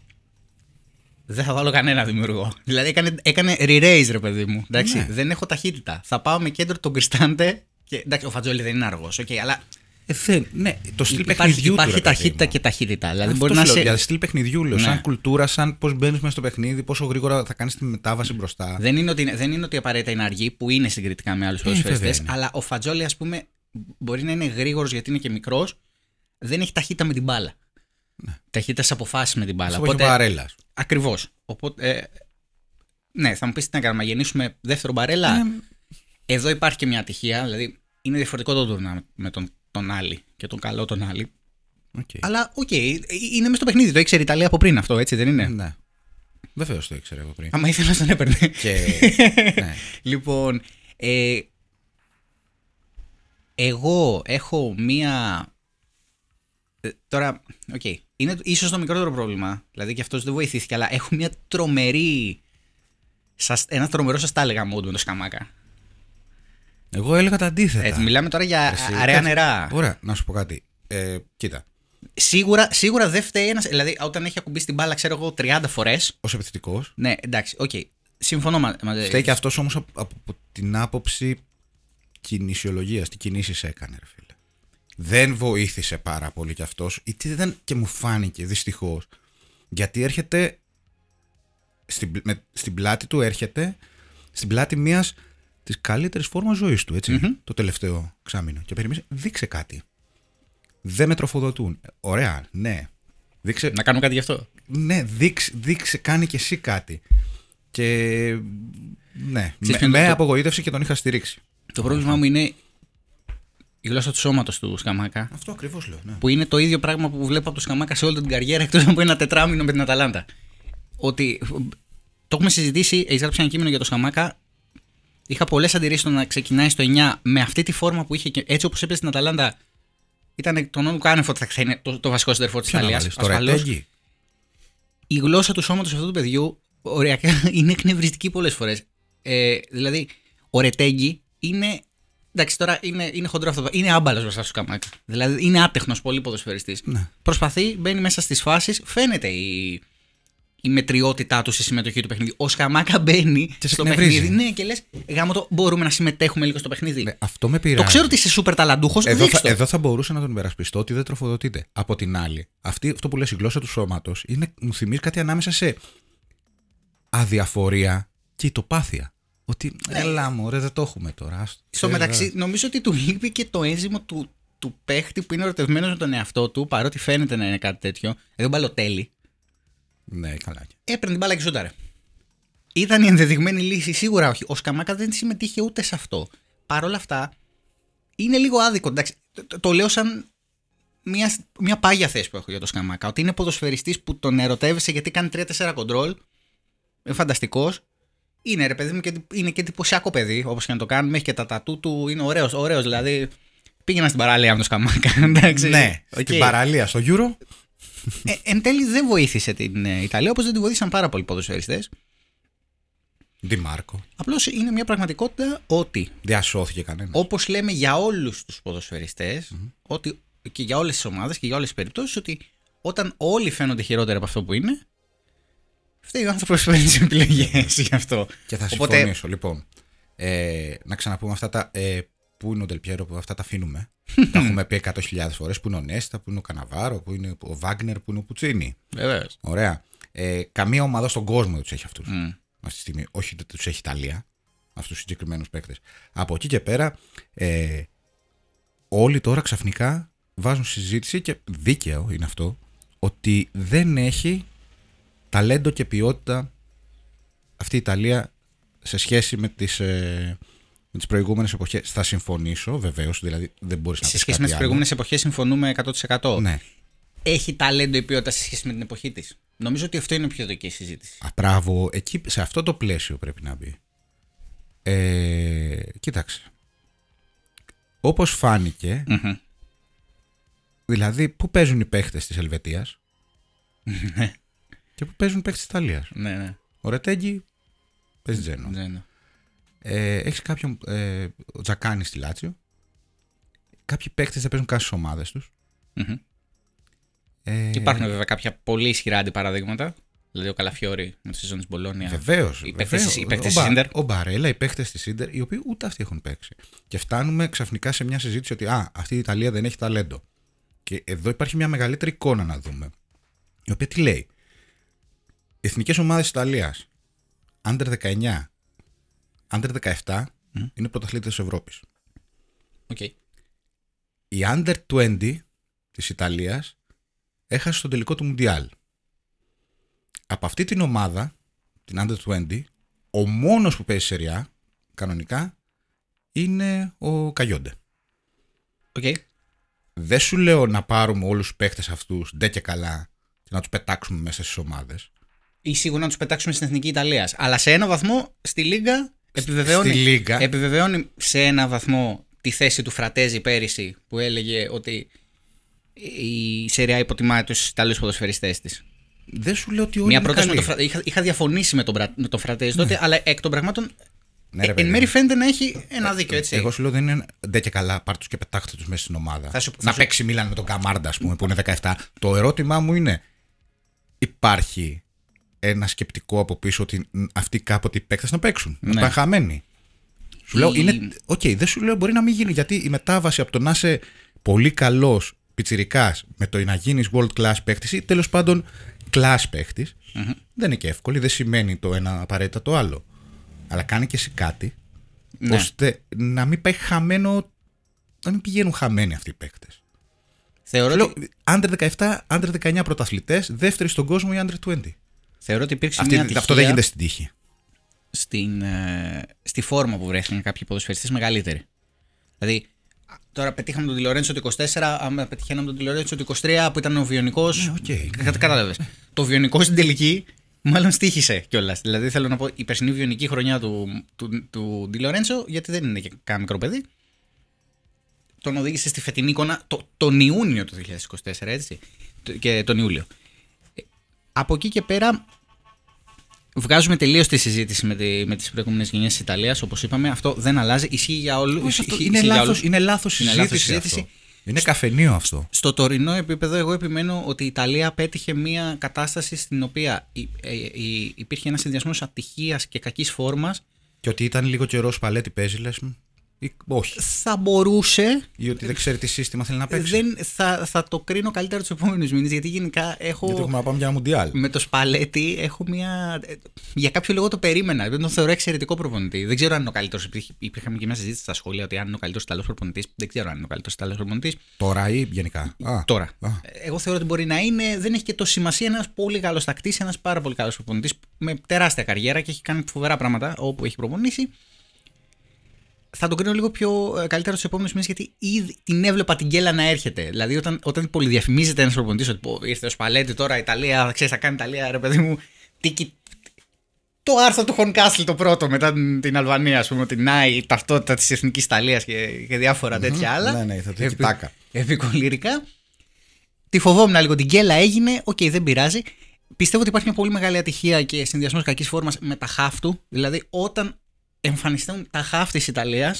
Δεν θα βάλω κανένα δημιουργό. Δηλαδή έκανε, έκανε re-raise, ρε παιδί μου. Εντάξει, ναι. Δεν έχω ταχύτητα. Θα πάω με κέντρο τον Κριστάντε. Και, εντάξει, ο Φατζόλι δεν είναι αργός. Okay, αλλά. Ε, δεν, ναι, το στυλ παιχνιδιού. Υπάρχει του, ταχύτητα και ταχύτητα. Δηλαδή αυτό μπορεί να σε... Για στυλ παιχνιδιού, λέω. Ναι. Σαν κουλτούρα, σαν πώς μπαίνεις μέσα στο παιχνίδι, πόσο γρήγορα θα κάνεις τη μετάβαση μπροστά. Δεν είναι ότι, δεν είναι ότι απαραίτητα είναι αργή, που είναι συγκριτικά με άλλους ποδοσφαιριστές. Αλλά ο Φατζόλι, ας πούμε, μπορεί να είναι γρήγορος γιατί είναι και μικρός. Δεν έχει ταχύτητα με την μπάλα. Ναι. Ταχύτητα σε αποφάσεις με την μπάλα. Οπότε, Μπαρέλας. Ακριβώς. Οπότε, ε, ναι, θα μου πεις τι να κάνουμε, να γεννήσουμε δεύτερο Μπαρέλα. Ε, Εδώ υπάρχει και μια ατυχία. Δηλαδή είναι διαφορετικό το τουρνά με τον, τον Άλλη και τον καλό τον Άλλη. Okay. Αλλά οκ, okay, είναι μέσα στο παιχνίδι. Το ήξερε η Ιταλία από πριν αυτό, έτσι δεν είναι? Ναι. Βεβαίως το ήξερε από πριν. Άμα ήθελα να τον έπαιρνε. Και... ναι. Λοιπόν, ε, εγώ έχω μία. Ε, Τώρα, οκ. Okay. Είναι ίσως το μικρότερο πρόβλημα. Δηλαδή και αυτός δεν βοηθήθηκε, αλλά έχουν μια τρομερή. Σας, ένα τρομερό σας τα έλεγα mode με το Σκαμάκα. Εγώ έλεγα τα αντίθετα. Ε, μιλάμε τώρα για Εσύ, αραία κάτσε. νερά. Ωραία, να σου πω κάτι. Ε, κοίτα. Σίγουρα, σίγουρα δεν φταίει ένας. Δηλαδή, όταν έχει ακουμπήσει την μπάλα, ξέρω εγώ, τριάντα φορές. Ως επιθετικός. Ναι, εντάξει, οκ. Okay. Συμφωνώ μαζί. Φταίει και αυτός όμως από, από την άποψη κινησιολογίας. Τι κινήσεις έκανε, ρε φίλε. Δεν βοήθησε πάρα πολύ κι αυτός. Είτε δεν και μου φάνηκε δυστυχώς. Γιατί έρχεται. Στην, με, στην πλάτη του έρχεται. Στην πλάτη μιας της καλύτερης φόρμας ζωής του, έτσι. Mm-hmm. Το τελευταίο εξάμηνο. Και περιμένει, δείξε κάτι. Δεν με τροφοδοτούν. Ωραία, ναι. Δείξε, να κάνουμε κάτι γι' αυτό. Ναι, δείξε, δείξε κάνει κι εσύ κάτι. Και ναι, Ξέρεις, με, με το, απογοήτευσε και τον είχα στηρίξει. Το πρόβλημά μου είναι η γλώσσα του σώματος του Σκαμάκα. Αυτό ακριβώς λέω. Ναι. Που είναι το ίδιο πράγμα που βλέπω από το Σκαμάκα σε όλη την καριέρα, εκτός από ένα τετράμινο με την Αταλάντα. Ότι το έχουμε συζητήσει, έχει γράψει ένα κείμενο για το Σκαμάκα. Είχα πολλές αντιρρήσεις στο να ξεκινάει στο εννιά με αυτή τη φόρμα που είχε και έτσι όπως έπαιζε στην Αταλάντα. Ήταν εκ των όνων κάνευ ότι θα είναι το, το βασικό σεντερφόρ της Ιταλίας. Η γλώσσα του σώματος αυτού του παιδιού οριακά είναι εκνευριστική πολλές φορές. Ε, δηλαδή, ο Ρετέγκι είναι. Εντάξει, τώρα είναι, είναι χοντρό αυτό. Είναι άμπαλος μπροστά στο Σκαμάκα. Δηλαδή, είναι άτεχνος, πολύ ποδοσφαιριστής. Ναι. Προσπαθεί, μπαίνει μέσα στις φάσεις, φαίνεται η, η μετριότητά του στη συμμετοχή του παιχνίδι. Ο Σκαμάκα μπαίνει και στο παιχνίδι. Ναι, και λες, γάμο το, μπορούμε να συμμετέχουμε λίγο στο παιχνίδι. Ναι, αυτό με πειράζει. Το ξέρω ότι είσαι σούπερ ταλαντούχος. Εδώ, θα, εδώ θα μπορούσα να τον υπερασπιστώ ότι δεν τροφοδοτείται. Από την άλλη, αυτή, αυτό που λες η γλώσσα του σώματος μου θυμίζει κάτι ανάμεσα σε αδιαφορία και ητοπάθεια. Ότι ναι. Έλα μου, ρε, δεν το έχουμε τώρα. Στο μεταξύ, νομίζω ότι του λείπει και το ένζυμο του, του παίχτη που είναι ερωτευμένος με τον εαυτό του, παρότι φαίνεται να είναι κάτι τέτοιο. Εδώ Μπαλοτέλη. Ναι, καλά. Έπαιρνε την μπάλα και σούταρε. Ήταν η ενδεδειγμένη λύση, σίγουρα όχι. Ο Σκαμάκα δεν συμμετείχε ούτε σε αυτό. Παρ' όλα αυτά, είναι λίγο άδικο. Εντάξει, το, το λέω σαν μια, μια πάγια θέση που έχω για το Σκαμάκα. Ότι είναι ποδοσφαιριστής που τον ερωτεύεσαι γιατί κάνει τρία τέσσερα κοντρόλ. Είναι φανταστικός. Είναι ρε παιδί μου και είναι και εντυπωσιακό παιδί, όπως και να το κάνουμε. Έχει και τα τατού του, είναι ωραίος, ωραίος. Δηλαδή πήγαινα στην παραλία με τον Σκαμάκα. Εντάξει. Ναι, okay. Στην παραλία, στο Euro. Ε, εν τέλει δεν βοήθησε την Ιταλία, όπως δεν τη βοήθησαν πάρα πολλοί ποδοσφαιριστές. Ντι Μάρκο. Απλώς είναι μια πραγματικότητα ότι. Διασώθηκε κανένα. Όπως λέμε για όλους τους ποδοσφαιριστές, mm-hmm. ότι και για όλες τις ομάδες και για όλες τις περιπτώσεις, ότι όταν όλοι φαίνονται χειρότερα από αυτό που είναι. Φταίει ο άνθρωπος που παίρνει τις επιλογές γι' αυτό. Και θα συμφωνήσω. Οπότε... Λοιπόν, ε, να ξαναπούμε αυτά τα. Ε, πού είναι ο Ντελπιέρο που αυτά τα αφήνουμε. Τα έχουμε πει εκατό χιλιάδες φορές. Πού είναι ο Νέστα, πού είναι ο Καναβάρο, πού είναι ο Βάγκνερ, πού είναι ο Πουτσίνι. Βεβαίως. Ωραία. Ε, καμία ομάδα στον κόσμο δεν τους έχει αυτούς. Mm. Αυτή τη στιγμή. Όχι, δεν τους έχει Ιταλία. Αυτούς τους συγκεκριμένους παίκτες. Από εκεί και πέρα, ε, όλοι τώρα ξαφνικά βάζουν συζήτηση και δίκαιο είναι αυτό, ότι δεν έχει ταλέντο και ποιότητα αυτή η Ιταλία σε σχέση με τις, ε, με τις προηγούμενες εποχές. Θα συμφωνήσω, βεβαίως, δηλαδή δεν μπορείς να πεις κάτι άλλο. Σε σχέση με τις προηγούμενες εποχές συμφωνούμε εκατό τοις εκατό. Ναι. Έχει ταλέντο η ποιότητα σε σχέση με την εποχή της. Νομίζω ότι αυτό είναι πιο δική συζήτηση. Απράβο, εκεί, σε αυτό το πλαίσιο πρέπει να μπει. Ε, κοίταξε. Όπως φάνηκε, mm-hmm. δηλαδή πού παίζουν οι παίχτες της Ελβετίας και πού παίζουν οι παίχτες της Ιταλίας. Ναι, ναι. Ο Ρετέγκι παίζει Τζένο. Ναι, ε, έχεις κάποιον, ε, ο Τζακάνι στη Λάτσιο. Κάποιοι παίχτες δεν παίζουν καν στις ομάδες τους. Mm-hmm. Ε, Υπάρχουν βέβαια κάποια πολύ ισχυρά αντιπαραδείγματα. Δηλαδή ο Καλαφιόρι με τη σεζόν της Μπολόνια. Βεβαίως. Οι παίχτες της Ίντερ. Ο Μπαρέλα, οι παίχτες της Ίντερ, οι οποίοι ούτε αυτοί έχουν παίξει. Και φτάνουμε ξαφνικά σε μια συζήτηση ότι α, αυτή η Ιταλία δεν έχει ταλέντο. Και εδώ υπάρχει μια μεγαλύτερη εικόνα να δούμε. Η οποία τι λέει. Οι εθνικές ομάδες της Ιταλίας, Under δεκαεννιά, Under δεκαεπτά, mm. είναι πρωταθλήτες της Ευρώπης. Okay. Η Under είκοσι της Ιταλίας έχασε στο τελικό του Μουντιάλ. Από αυτή την ομάδα, την Under είκοσι, ο μόνος που παίζει σεριά, κανονικά, είναι ο Καγιόντε. Okay. Δεν σου λέω να πάρουμε όλους τους παίχτες αυτούς, ντε και καλά, και να τους πετάξουμε μέσα στις ομάδες. Ή σίγουρα να τους πετάξουμε στην Εθνική Ιταλία. Αλλά σε ένα βαθμό, στη Λίγκα, επιβεβαιώνει, στη Λίγκα. επιβεβαιώνει σε ένα βαθμό τη θέση του Φρατέζη πέρυσι, που έλεγε ότι η Σεριά υποτιμά τους Ιταλούς ποδοσφαιριστές της. Δεν σου λέω ότι όλοι Μια είναι πρόταση με καλοί. το Φρα... είχα, είχα διαφωνήσει με τον, Μπρα... με τον Φρατέζι Ναι. τότε, αλλά εκ των πραγμάτων Ναι, ρε, ε, παιδί εν μέρει μου. φαίνεται να έχει ένα δίκιο, έτσι. Εγώ σου λέω δεν είναι ντε και καλά, πάρ' τους και πετάχτε τους μέσα στην ομάδα. Θα σου- θα να σου- παίξει Μίλαν με τον Καμάρντα, ας πούμε, που είναι δεκαεπτά. Το ερώτημά μου είναι, υπάρχει ένα σκεπτικό από πίσω ότι αυτοί κάποτε οι παίκτες να παίξουν, να Ναι. ήταν χαμένοι. Σου λέω, Η- είναι. Οκ, δεν σου λέω μπορεί να μην γίνει, γιατί η μετάβαση από το να είσαι πολύ καλός πιτσιρικάς με το να γίνεις world class παίκτης ή τέλος πάντων class παίκτης, Mm-hmm. δεν είναι και εύκολη, δεν σημαίνει το ένα απαραίτητα το άλλο. Αλλά κάνει και εσύ κάτι Ναι. ώστε να μην πάει χαμένο, να μην πηγαίνουν χαμένοι αυτοί οι παίκτες. Θεωρώ, Λέω, ότι... under δεκαεπτά, under δεκαεννιά πρωταθλητές, δεύτεροι στον κόσμο οι under είκοσι. Θεωρώ ότι υπήρξε Αυτή, μια ατυχία αυτό δεν γίνεται στην τύχη. στην, ε, στη φόρμα που βρέθηκαν κάποιοι ποδοσφαιριστές μεγαλύτεροι. Δηλαδή, τώρα πετύχαμε τον Ντι Λορέντσο το είκοσι τέσσερα, άμα πετυχαίναμε τον Ντι Λορέντσο το είκοσι τρία που ήταν ο βιονικός. Ναι, οκ. Κατα- Κατάλαβες. Το βιονικό στην τελική μάλλον στοίχησε κιόλας. Δηλαδή, θέλω να πω, η περσινή βιονική χρονιά του, του, του Ντι Λορέντσο, γιατί δεν είναι και κανένα μικρό παιδί, τον οδήγησε στη φετινή εικόνα το, τον Ιούνιο του δύο χιλιάδες είκοσι τέσσερα, έτσι, το- και τον Ιούλιο. Ε, Από εκεί και πέρα βγάζουμε τελείως τη συζήτηση με, τη, με τις προηγούμενες γενιές της Ιταλίας, όπως είπαμε. Αυτό δεν αλλάζει, ισχύει για όλους. Όχι, αυτό ισχύει- είναι, ισχύει για λάθος, όλους. είναι λάθος Είναι συζήτηση. λάθος συζήτηση. Αυτό. Είναι καφενείο αυτό. Στο τωρινό επίπεδο, εγώ επιμένω ότι η Ιταλία πέτυχε μια κατάσταση στην οποία υ- ε, ε, υπήρχε ένα συνδυασμός ατυχίας και κακής φόρμας. Και ότι ήταν λίγο καιρό Σπαλέτη παίζει, λες μου. Ή όχι. Θα μπορούσε. Ή ότι δεν ξέρει τι σύστημα θέλει να παίξει. Δεν, θα, θα το κρίνω καλύτερα τους επόμενους μήνες, γιατί γενικά έχω. Γιατί έχουμε να πάμε για ένα Μουντιάλ. Με το Σπαλέτη έχω μια. Για κάποιο λόγο το περίμενα. Δεν τον θεωρώ εξαιρετικό προπονητή. Δεν ξέρω αν είναι ο καλύτερος. Υπήρχε και μια συζήτηση στα σχόλια ότι αν είναι ο καλύτερος Ιταλός προπονητής. Δεν ξέρω αν είναι ο καλύτερος Ιταλός προπονητής. Τώρα ή γενικά. Α, Τώρα. α. Εγώ θεωρώ ότι μπορεί να είναι. Δεν έχει και τόσο σημασία. Ένας πολύ καλός τακτής, ένας πάρα πολύ καλός προπονητής με τεράστια καριέρα και έχει κάνει φοβερά πράγματα όπου έχει προπονήσει. Θα τον κρίνω λίγο πιο ε, καλύτερα στους επόμενους μήνες, γιατί ήδη την έβλεπα την γκέλα να έρχεται. Δηλαδή, όταν, όταν πολυδιαφημίζεται ένας προπονητής ότι πω, ήρθε ο Σπαλέτη τώρα, Ιταλία, ξέρεις, θα κάνει Ιταλία, ρε παιδί μου. Τίκι, το άρθρο του Χονκάστλ το πρώτο μετά την, την Αλβανία, ας πούμε, ότι να η ταυτότητα της εθνικής Ιταλίας και, και διάφορα τέτοια άλλα. Ναι, ναι, θα το κοιτάκα. Επικολυρικά. Τη φοβόμουν λίγο, την γκέλα έγινε, οκ, okay, δεν πειράζει. Πιστεύω ότι υπάρχει μια πολύ μεγάλη ατυχία και συνδυασμός κακής φόρμας με τα χαφ του. Δηλαδή, όταν εμφανιστούν τα χαφ της Ιταλίας,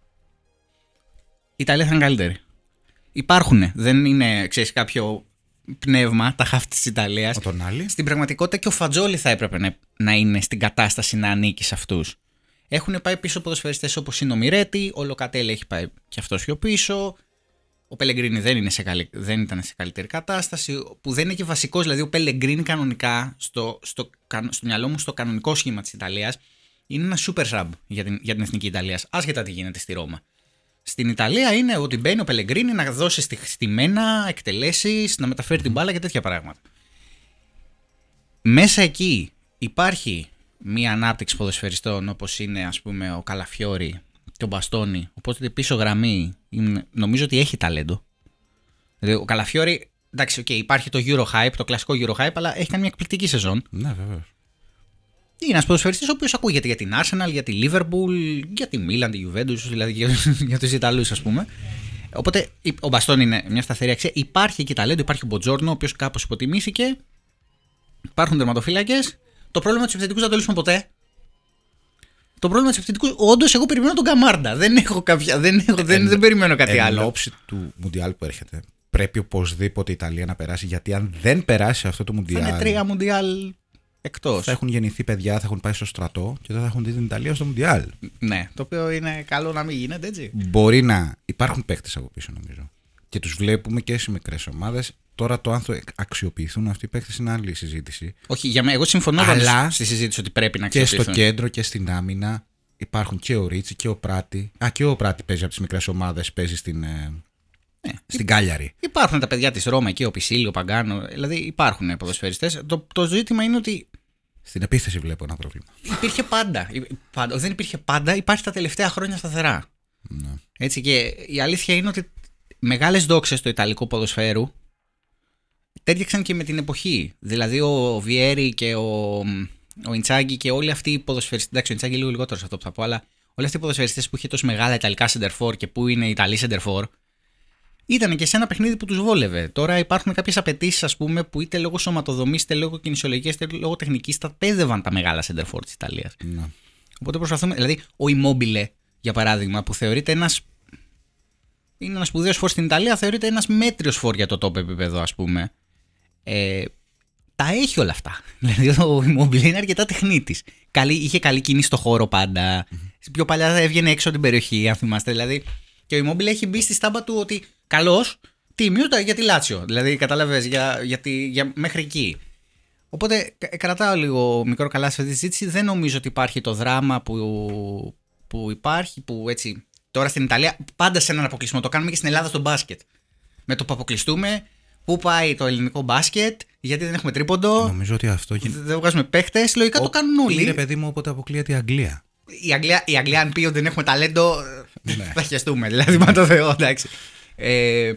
η Ιταλία θα είναι καλύτερη. Υπάρχουν, δεν είναι, ξέρεις, κάποιο πνεύμα τα χαφ της Ιταλίας. Ο τον άλλη. Στην πραγματικότητα και ο Φατζόλι θα έπρεπε να, να είναι στην κατάσταση να ανήκει σε αυτούς. Έχουν πάει πίσω ποδοσφαιριστές όπως είναι ο Μιρέτη, ο Λοκατέλη έχει πάει και αυτός πιο πίσω. Ο Πελεγκρίνη δεν, είναι σε καλή, δεν ήταν σε καλύτερη κατάσταση, που δεν είναι και βασικός. Δηλαδή, ο Πελεγκρίνη κανονικά, στο, στο, στο μυαλό μου, στο κανονικό σχήμα της Ιταλίας, είναι ένα super sub για την, για την εθνική Ιταλία, άσχετα τι γίνεται στη Ρώμα. Στην Ιταλία είναι ότι μπαίνει ο Πελεγκρίνη να δώσει στη, στη μένα εκτελέσεις, να μεταφέρει την μπάλα και τέτοια πράγματα. Μέσα εκεί υπάρχει μία ανάπτυξη ποδοσφαιριστών όπως είναι, ας πούμε, ο Καλαφιόρι και ο Μπαστόνι. Οπότε πίσω γραμμή είναι, νομίζω ότι έχει ταλέντο. Δηλαδή, ο Καλαφιόρι, εντάξει, okay, υπάρχει το Euro Hype, το κλασικό Euro Hype, αλλά έχει κάνει μια εκπληκτική σεζόν. Ναι, βεβαίως. Είναι ένας ποδοσφαιριστής ο οποίος ακούγεται για την Arsenal, για τη Liverpool, για τη Milan, τη Juventus, δηλαδή για, για τους Ιταλούς, ας πούμε. Οπότε ο Μπαστόν είναι μια σταθερή αξία. Υπάρχει και ταλέντο, υπάρχει ο Μποτζόρνο, ο οποίος κάπως υποτιμήθηκε. Υπάρχουν τερματοφύλακες. Το πρόβλημα του επιθετικού δεν το λύσουμε ποτέ. Το πρόβλημα του επιθετικού, όντως, εγώ περιμένω τον Καμάρντα. Δεν έχω κάποια. Δεν, έχω, δεν, Εν- δεν περιμένω κάτι εν άλλο. Εν ώψη του Μουντιάλ που έρχεται, πρέπει οπωσδήποτε η Ιταλία να περάσει. Γιατί αν δεν περάσει αυτό το Θα είναι Μουντιάλ, τρία Μουντιάλ εκτός. θα έχουν γεννηθεί παιδιά, θα έχουν πάει στο στρατό και δεν θα έχουν δει την Ιταλία στο Μουντιάλ. Ναι, το οποίο είναι καλό να μην γίνεται, έτσι. Μπορεί να υπάρχουν παίκτες από πίσω, νομίζω. Και τους βλέπουμε και σε μικρές ομάδες. Τώρα το αν θα αξιοποιηθούν αυτοί οι παίκτες είναι άλλη συζήτηση. Όχι, για μένα, εγώ συμφωνώ Αλλά πάντως στη συζήτηση ότι πρέπει να Και αξιοποιηθούν. στο κέντρο και στην άμυνα υπάρχουν και ο Ρίτσι και ο Πράτη. Α, και ο Πράτη παίζει από τις μικρές ομάδες, παίζει στην, ε, Ναι. στην Κάλιαρη. Υπάρχουν τα παιδιά της Ρώμα εκεί, ο Πισίλιο, ο Παγκάνο, δηλαδή υπάρχουν ποδοσφαιριστές. Το, το ζήτημα είναι ότι Στην επίθεση βλέπω ένα πρόβλημα. υπήρχε πάντα. Υ- πάντα. Δεν υπήρχε πάντα, υπάρχει τα τελευταία χρόνια σταθερά. Ναι. Έτσι, και η αλήθεια είναι ότι μεγάλες δόξες του ιταλικού ποδοσφαίρου τέριαξαν και με την εποχή. Δηλαδή ο Βιέρι και ο, ο Ιντσάγκη και όλοι αυτοί οι ποδοσφαιριστές. Εντάξει, ο Ιντσάγκη λίγο λιγότερο σε αυτό που θα πω, αλλά όλοι αυτοί οι ποδοσφαιριστές που είχε τόσο μεγάλα ιταλικά center for και που είναι Ιταλοί center for, ήταν και σε ένα παιχνίδι που τους βόλευε. Τώρα υπάρχουν κάποιες απαιτήσεις, ας πούμε, που είτε λόγω σωματοδομής, είτε λόγω κινησιολογίας, είτε λόγω τεχνικής, τα πέδευαν τα μεγάλα center for της Ιταλίας. Ναι. Οπότε προσπαθούμε. Δηλαδή, ο Immobile, για παράδειγμα, που θεωρείται ένας. Είναι ένας σπουδαίος φορ στην Ιταλία, θεωρείται ένας μέτριος φορ για το top επίπεδο, ας πούμε. Ε, τα έχει όλα αυτά. Δηλαδή, ο Immobile είναι αρκετά τεχνίτης. Καλή, είχε καλή κίνηση στο χώρο πάντα. Mm-hmm. Πιο παλιά έβγαινε έξω από την περιοχή, αν θυμάστε. Δηλαδή, και ο Immobile έχει μπει στη στάμπα του ότι καλός, τίμιο για τη Λάτσιο. Δηλαδή, κατάλαβες, για, για, τη, για μέχρι εκεί. Οπότε κρατάω λίγο μικρό καλά σε αυτή τη συζήτηση. Δεν νομίζω ότι υπάρχει το δράμα που, που υπάρχει, που έτσι. Τώρα στην Ιταλία, πάντα σε έναν αποκλεισμό. Το κάνουμε και στην Ελλάδα στο μπάσκετ. Με το που αποκλειστούμε, πού πάει το ελληνικό μπάσκετ, γιατί δεν έχουμε τρίποντο. Νομίζω ότι αυτό γίνεται. Δεν βγάζουμε παίχτες. Λογικά Ο... το κάνουν όλοι. Είναι παιδί μου, όποτε αποκλείεται η Αγγλία. Η Αγγλία, η Αγγλία αν πει ότι δεν έχουμε ταλέντο, ναι. Θα χεστούμε. Δηλαδή, μα το Θεό, εντάξει. Ε,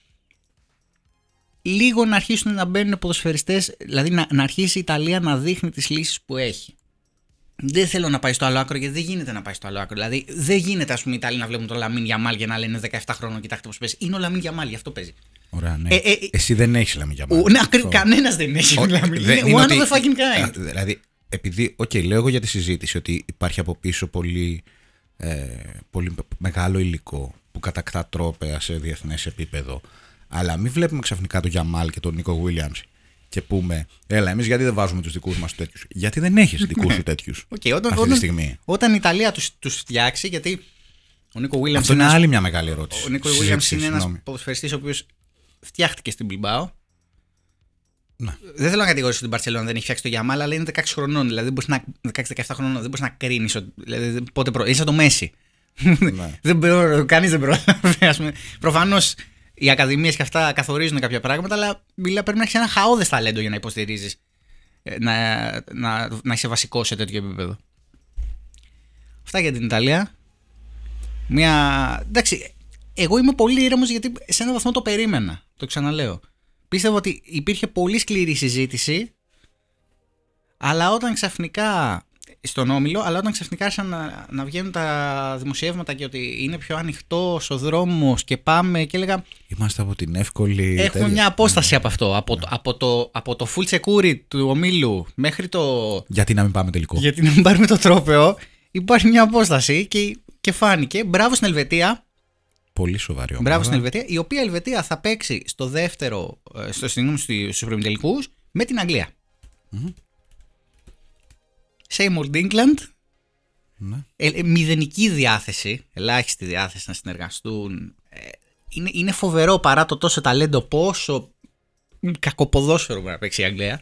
λίγο να αρχίσουν να μπαίνουν ποδοσφαιριστές, δηλαδή να, να αρχίσει η Ιταλία να δείχνει τις λύσεις που έχει. Δεν θέλω να πάει στο άλλο άκρο, γιατί δεν γίνεται να πάει στο άλλο άκρο. Δηλαδή, δεν γίνεται, ας πούμε, οι Ιταλοί να βλέπουν τον Λαμίν Γιαμάλ και να λένε δεκαεπτά χρόνων, κοιτάξτε πώς παίζει. Είναι ο Λαμίν Γιαμάλ, γι' αυτό παίζει. Ωραία, ναι. Ε, ε, Εσύ δεν έχεις Λαμίν Γιαμάλ. Ναι, ακριβώς. Κανένας δεν έχει Λαμίν. Είναι one of the fucking kind. Δηλαδή, επειδή, οκ, okay, λέω εγώ για τη συζήτηση ότι υπάρχει από πίσω πολύ, ε, πολύ μεγάλο υλικό που κατακτά τρόπαια σε διεθνές επίπεδο. Αλλά μην βλέπουμε ξαφνικά τον Γιαμάλ και τον Νίκο Γουίλιαμς και πούμε, έλα, εμείς γιατί δεν βάζουμε τους δικούς μας τέτοιους. Γιατί δεν έχεις δικούς σου τέτοιους okay, όταν, αυτή όταν, τη στιγμή. Όταν η Ιταλία τους, τους φτιάξει, γιατί ο Νίκο Γουίλιαμς. Αυτό είναι ένας, άλλη μια μεγάλη ερώτηση. Ο Νίκο Γουίλιαμς είναι ένας ποδοσφαιριστής ο οποίος φτιάχτηκε στην Μπιλμπάο. Να. Δεν θέλω να κατηγορήσω ότι η Μπαρσελόνα δεν έχει φτιάξει το Γιαμάλ, αλλά είναι δεκαέξι χρονών. Δηλαδή, δεκαέξι δεκαεπτά χρονών δεν μπορεί να κρίνει. Δηλαδή, πότε προ... Είσαι το Μέση. Ναι. Κανείς δεν πρόλαβε. Προφανώς οι ακαδημίες και αυτά καθορίζουν κάποια πράγματα, αλλά μιλά, πρέπει να έχει ένα χαόδες ταλέντο για να υποστηρίζει. Να, να, να είσαι βασικό σε τέτοιο επίπεδο. Αυτά για την Ιταλία. Μια... Εντάξει, εγώ είμαι πολύ ήρεμος γιατί σε έναν βαθμό το περίμενα. Το ξαναλέω. Πίστευα ότι υπήρχε πολύ σκληρή συζήτηση, αλλά όταν ξαφνικά. Στον Όμιλο, αλλά όταν ξαφνικά άρχισαν να, να βγαίνουν τα δημοσιεύματα και ότι είναι πιο ανοιχτός ο δρόμος και πάμε και έλεγα. Είμαστε από την εύκολη. Έχουμε τέτοια. μια απόσταση mm. από αυτό. Από, mm. το, από, το, από το full security του Ομίλου μέχρι το. Γιατί να μην πάμε τελικό. Γιατί να μην πάρουμε το τρόπαιο. Υπάρχει μια απόσταση και, και φάνηκε. Μπράβο στην Ελβετία. Πολύ σοβαρή ομάδα. Μπράβο στην Ελβετία. Η οποία Ελβετία θα παίξει στο δεύτερο. Στο, στους προημιτελικούς με την Αγγλία. Mm-hmm. Same old England. Ναι. Ε, ε, μηδενική διάθεση, ελάχιστη διάθεση να συνεργαστούν. Ε, είναι, είναι φοβερό παρά το τόσο ταλέντο, πόσο κακοποδόσφαιρο μπορεί να παίξει η Αγγλία.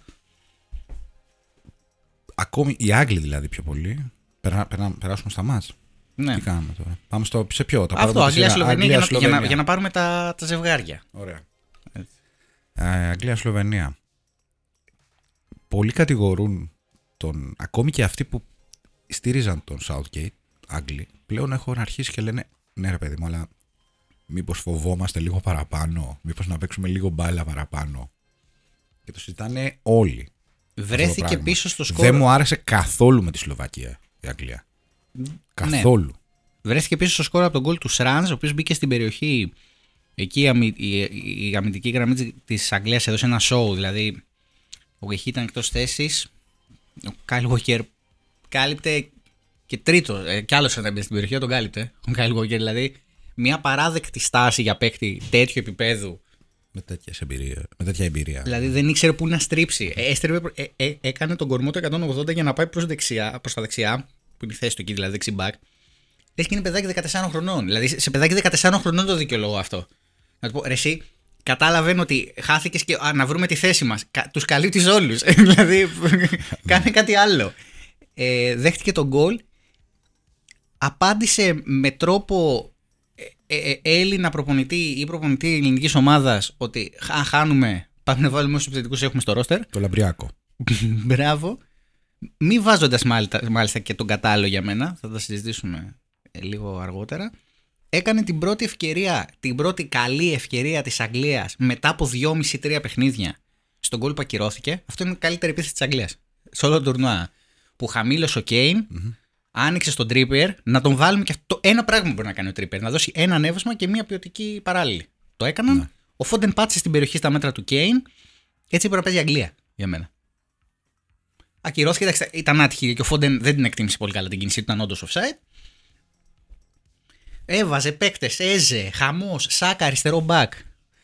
Ακόμη οι Άγγλοι δηλαδή πιο πολύ. Περά, περά, περάσουμε στα μάτς. Ναι. Τι κάνουμε τώρα. Πάμε στο, σε ποιο. Τα Αυτό, Αγγλία-Σλοβενία για, Αγγλία, για, να, για να πάρουμε τα, τα ζευγάρια. Ωραία. Ε, Αγγλία-Σλοβενία. Πολλοί κατηγορούν τον, ακόμη και αυτοί που στήριζαν τον Southgate, Άγγλοι, πλέον έχουν αρχίσει και λένε ναι ρε παιδί μου, αλλά μήπως φοβόμαστε λίγο παραπάνω, μήπως να παίξουμε λίγο μπάλα παραπάνω. Και το συζητάνε όλοι. Βρέθηκε πίσω στο σκορ. Δεν μου άρεσε καθόλου με τη Σλοβακία η Αγγλία. Ναι. Καθόλου. Βρέθηκε πίσω στο σκορ από τον γκολ του Σρανς, ο οποίος μπήκε στην περιοχή. Εκεί η, η, η αμυντική γραμμή της Αγγλίας έδωσε ένα show, δηλαδή ο Γεχή ήταν εκτός θέσης. Ο Κάιλ Γουόκερ κάλυπτε και τρίτο, ε, κι άλλος ήταν στην περιοχή, τον κάλυπτε. Ο Κάιλ Γουόκερ, δηλαδή μια παράδεκτη στάση για παίκτη τέτοιου επίπεδου. Με, εμπειρία, με τέτοια εμπειρία. Δηλαδή δεν ήξερε πού να στρίψει. Ε, έστρεπε, ε, ε, έκανε τον κορμό του εκατόν ογδόντα για να πάει προς, δεξιά, προς τα δεξιά, που είναι η θέση του εκεί, δηλαδή δεξιμπάκ. Λες και είναι παιδάκι δεκατεσσάρων χρονών. Δηλαδή σε παιδάκι δεκατεσσάρων χρονών το δικαιολογώ αυτό. Να του πω, ρε εσύ, κατάλαβε ότι χάθηκες και α, να βρούμε τη θέση μας. Κα, τους καλύπτεις όλους. Δηλαδή, κάνε κάτι άλλο. Ε, δέχτηκε τον γκολ. Απάντησε με τρόπο ε, ε, Έλληνα προπονητή ή προπονητή ελληνικής ομάδας ότι αν χάνουμε, πάμε να βάλουμε όσους επιθετικούς έχουμε στο ρόστερ. Το Λαμπριακό. Μπράβο. Μη βάζοντας μάλιστα, μάλιστα και τον κατάλληλο για μένα. Θα τα συζητήσουμε λίγο αργότερα. Έκανε την πρώτη ευκαιρία, την πρώτη καλή ευκαιρία της Αγγλίας μετά από δυόμιση τρία παιχνίδια στον γκολ που ακυρώθηκε. Αυτό είναι η καλύτερη επίθεση της Αγγλίας σε όλο το τουρνουά. Που χαμήλωσε ο Κέιν, mm-hmm. άνοιξε στον Τρίπερ, να τον βάλουμε και αυτό. Ένα πράγμα μπορεί να κάνει ο Τρίπερ, να δώσει ένα ανέβασμα και μια ποιοτική παράλληλη. το έκαναν. Ναι. Ο Φόντεν πάτησε στην περιοχή στα μέτρα του Κέιν. Και έτσι έπρεπε να παίζει Αγγλία για μένα. Ακυρώθηκε, ήταν άτυχη και ο Φόντεν δεν την εκτίμησε πολύ καλά την κίνηση του, ήταν όντως offside. Έβαζε παίκτες, Έζε, χαμός, Σάκα, αριστερό μπακ.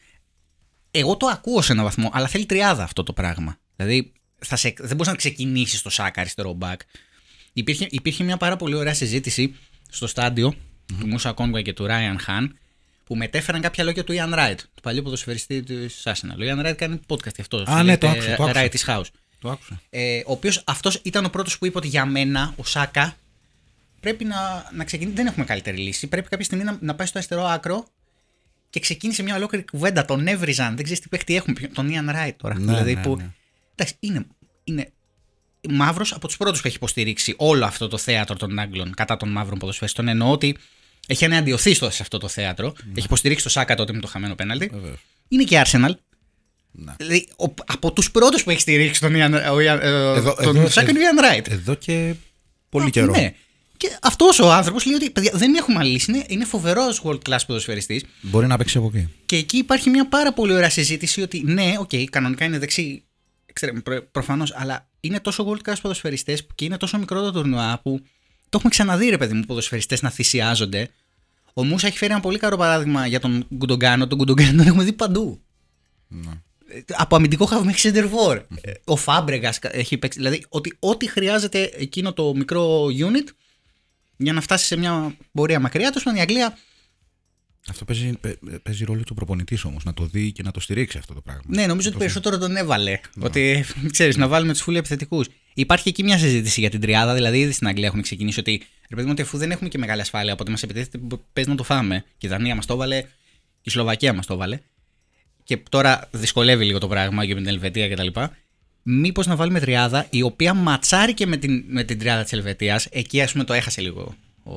Εγώ το ακούω σε έναν βαθμό, αλλά θέλει τριάδα αυτό το πράγμα. Δηλαδή θα σε, δεν μπορείς να ξεκινήσεις το Σάκα αριστερό μπακ. Υπήρχε, υπήρχε μια πάρα πολύ ωραία συζήτηση στο στάντιο mm-hmm. του Μούσα Κόνγκουα και του Ράιαν Χαν, που μετέφεραν κάποια λόγια του Ιαν Ράιτ, του παλιού ποδοσφαιριστή της Arsenal. Ο Ιαν Ράιτ κάνει podcast γι' αυτό. Α, ναι, το άκουσα. Το άκουσα. Ράιτ House. Το άκουσα. Ε, ο οποίος αυτός ήταν ο πρώτος που είπε ότι για μένα ο Σάκα πρέπει να, να ξεκινήσει. Δεν έχουμε καλύτερη λύση. Πρέπει κάποια στιγμή να, να πάει στο αριστερό άκρο και ξεκίνησε μια ολόκληρη κουβέντα. Τον έβριζαν. Δεν ξέρει τι παίχτη έχουν. Τον Ιαν Ράιτ τώρα. Ναι, δηλαδή, ναι, που, ναι. εντάξει, είναι, είναι μαύρος από τους πρώτους που έχει υποστηρίξει όλο αυτό το θέατρο των Άγγλων κατά των μαύρων ποδοσφαιριστών. Εννοώ ότι έχει αναντιωθεί σε αυτό το θέατρο. Ναι. Έχει υποστηρίξει το Σάκα τότε με το χαμένο πέναλτι. Είναι και Arsenal. Ναι. Δηλαδή, ο, από τους πρώτους που έχει στηρίξει τον, Ιαν, ο, εδώ, τον εδώ, Σάκα είναι ο Ιαν Ράιτ. Εδώ και πολύ Α, καιρό. Ναι. Και αυτός ο άνθρωπος λέει ότι παιδιά, δεν έχουμε άλλη λύση. Είναι, είναι φοβερός world class ποδοσφαιριστής. Μπορεί να παίξει από εκεί. Και εκεί υπάρχει μια πάρα πολύ ωραία συζήτηση ότι ναι, οκ, okay, κανονικά είναι δεξί. Προ, προφανώς, αλλά είναι τόσο world class ποδοσφαιριστές και είναι τόσο μικρό το τουρνουά που το έχουμε ξαναδεί, ρε παιδί μου, ποδοσφαιριστές να θυσιάζονται. Ο Μούσα έχει φέρει ένα πολύ καλό παράδειγμα για τον Γκουντογκάνο. Τον Γκουντογκάνο τον έχουμε δει παντού. Ναι. Από αμυντικό χαβ μέχρι center for. Mm-hmm. Ο Φάμπρεγκας έχει παίξει. Δηλαδή, ότι ό,τι χρειάζεται εκείνο το μικρό unit για να φτάσει σε μια πορεία μακριά του, η Αγγλία. Αυτό παίζει, παίζει ρόλο του προπονητή όμως, να το δει και να το στηρίξει αυτό το πράγμα. Ναι, νομίζω το ότι περισσότερο τον έβαλε. Ναι. Ότι ξέρεις, να βάλουμε τους φούλοι επιθετικούς. Υπάρχει εκεί μια συζήτηση για την τριάδα, δηλαδή ήδη στην Αγγλία έχουν ξεκινήσει ότι ρε παιδί μου, ότι αφού δεν έχουμε και μεγάλη ασφάλεια, οπότε μας επιτίθεται, παίζει να το φάμε. Και η Δανία μας το έβαλε, η Σλοβακία μας το έβαλε. Και τώρα δυσκολεύει λίγο το πράγμα και με την Ελβετία κτλ. Μήπως να βάλουμε τριάδα η οποία ματσάρει και με την, με την τριάδα της Ελβετίας. Εκεί ας πούμε το έχασε λίγο ο,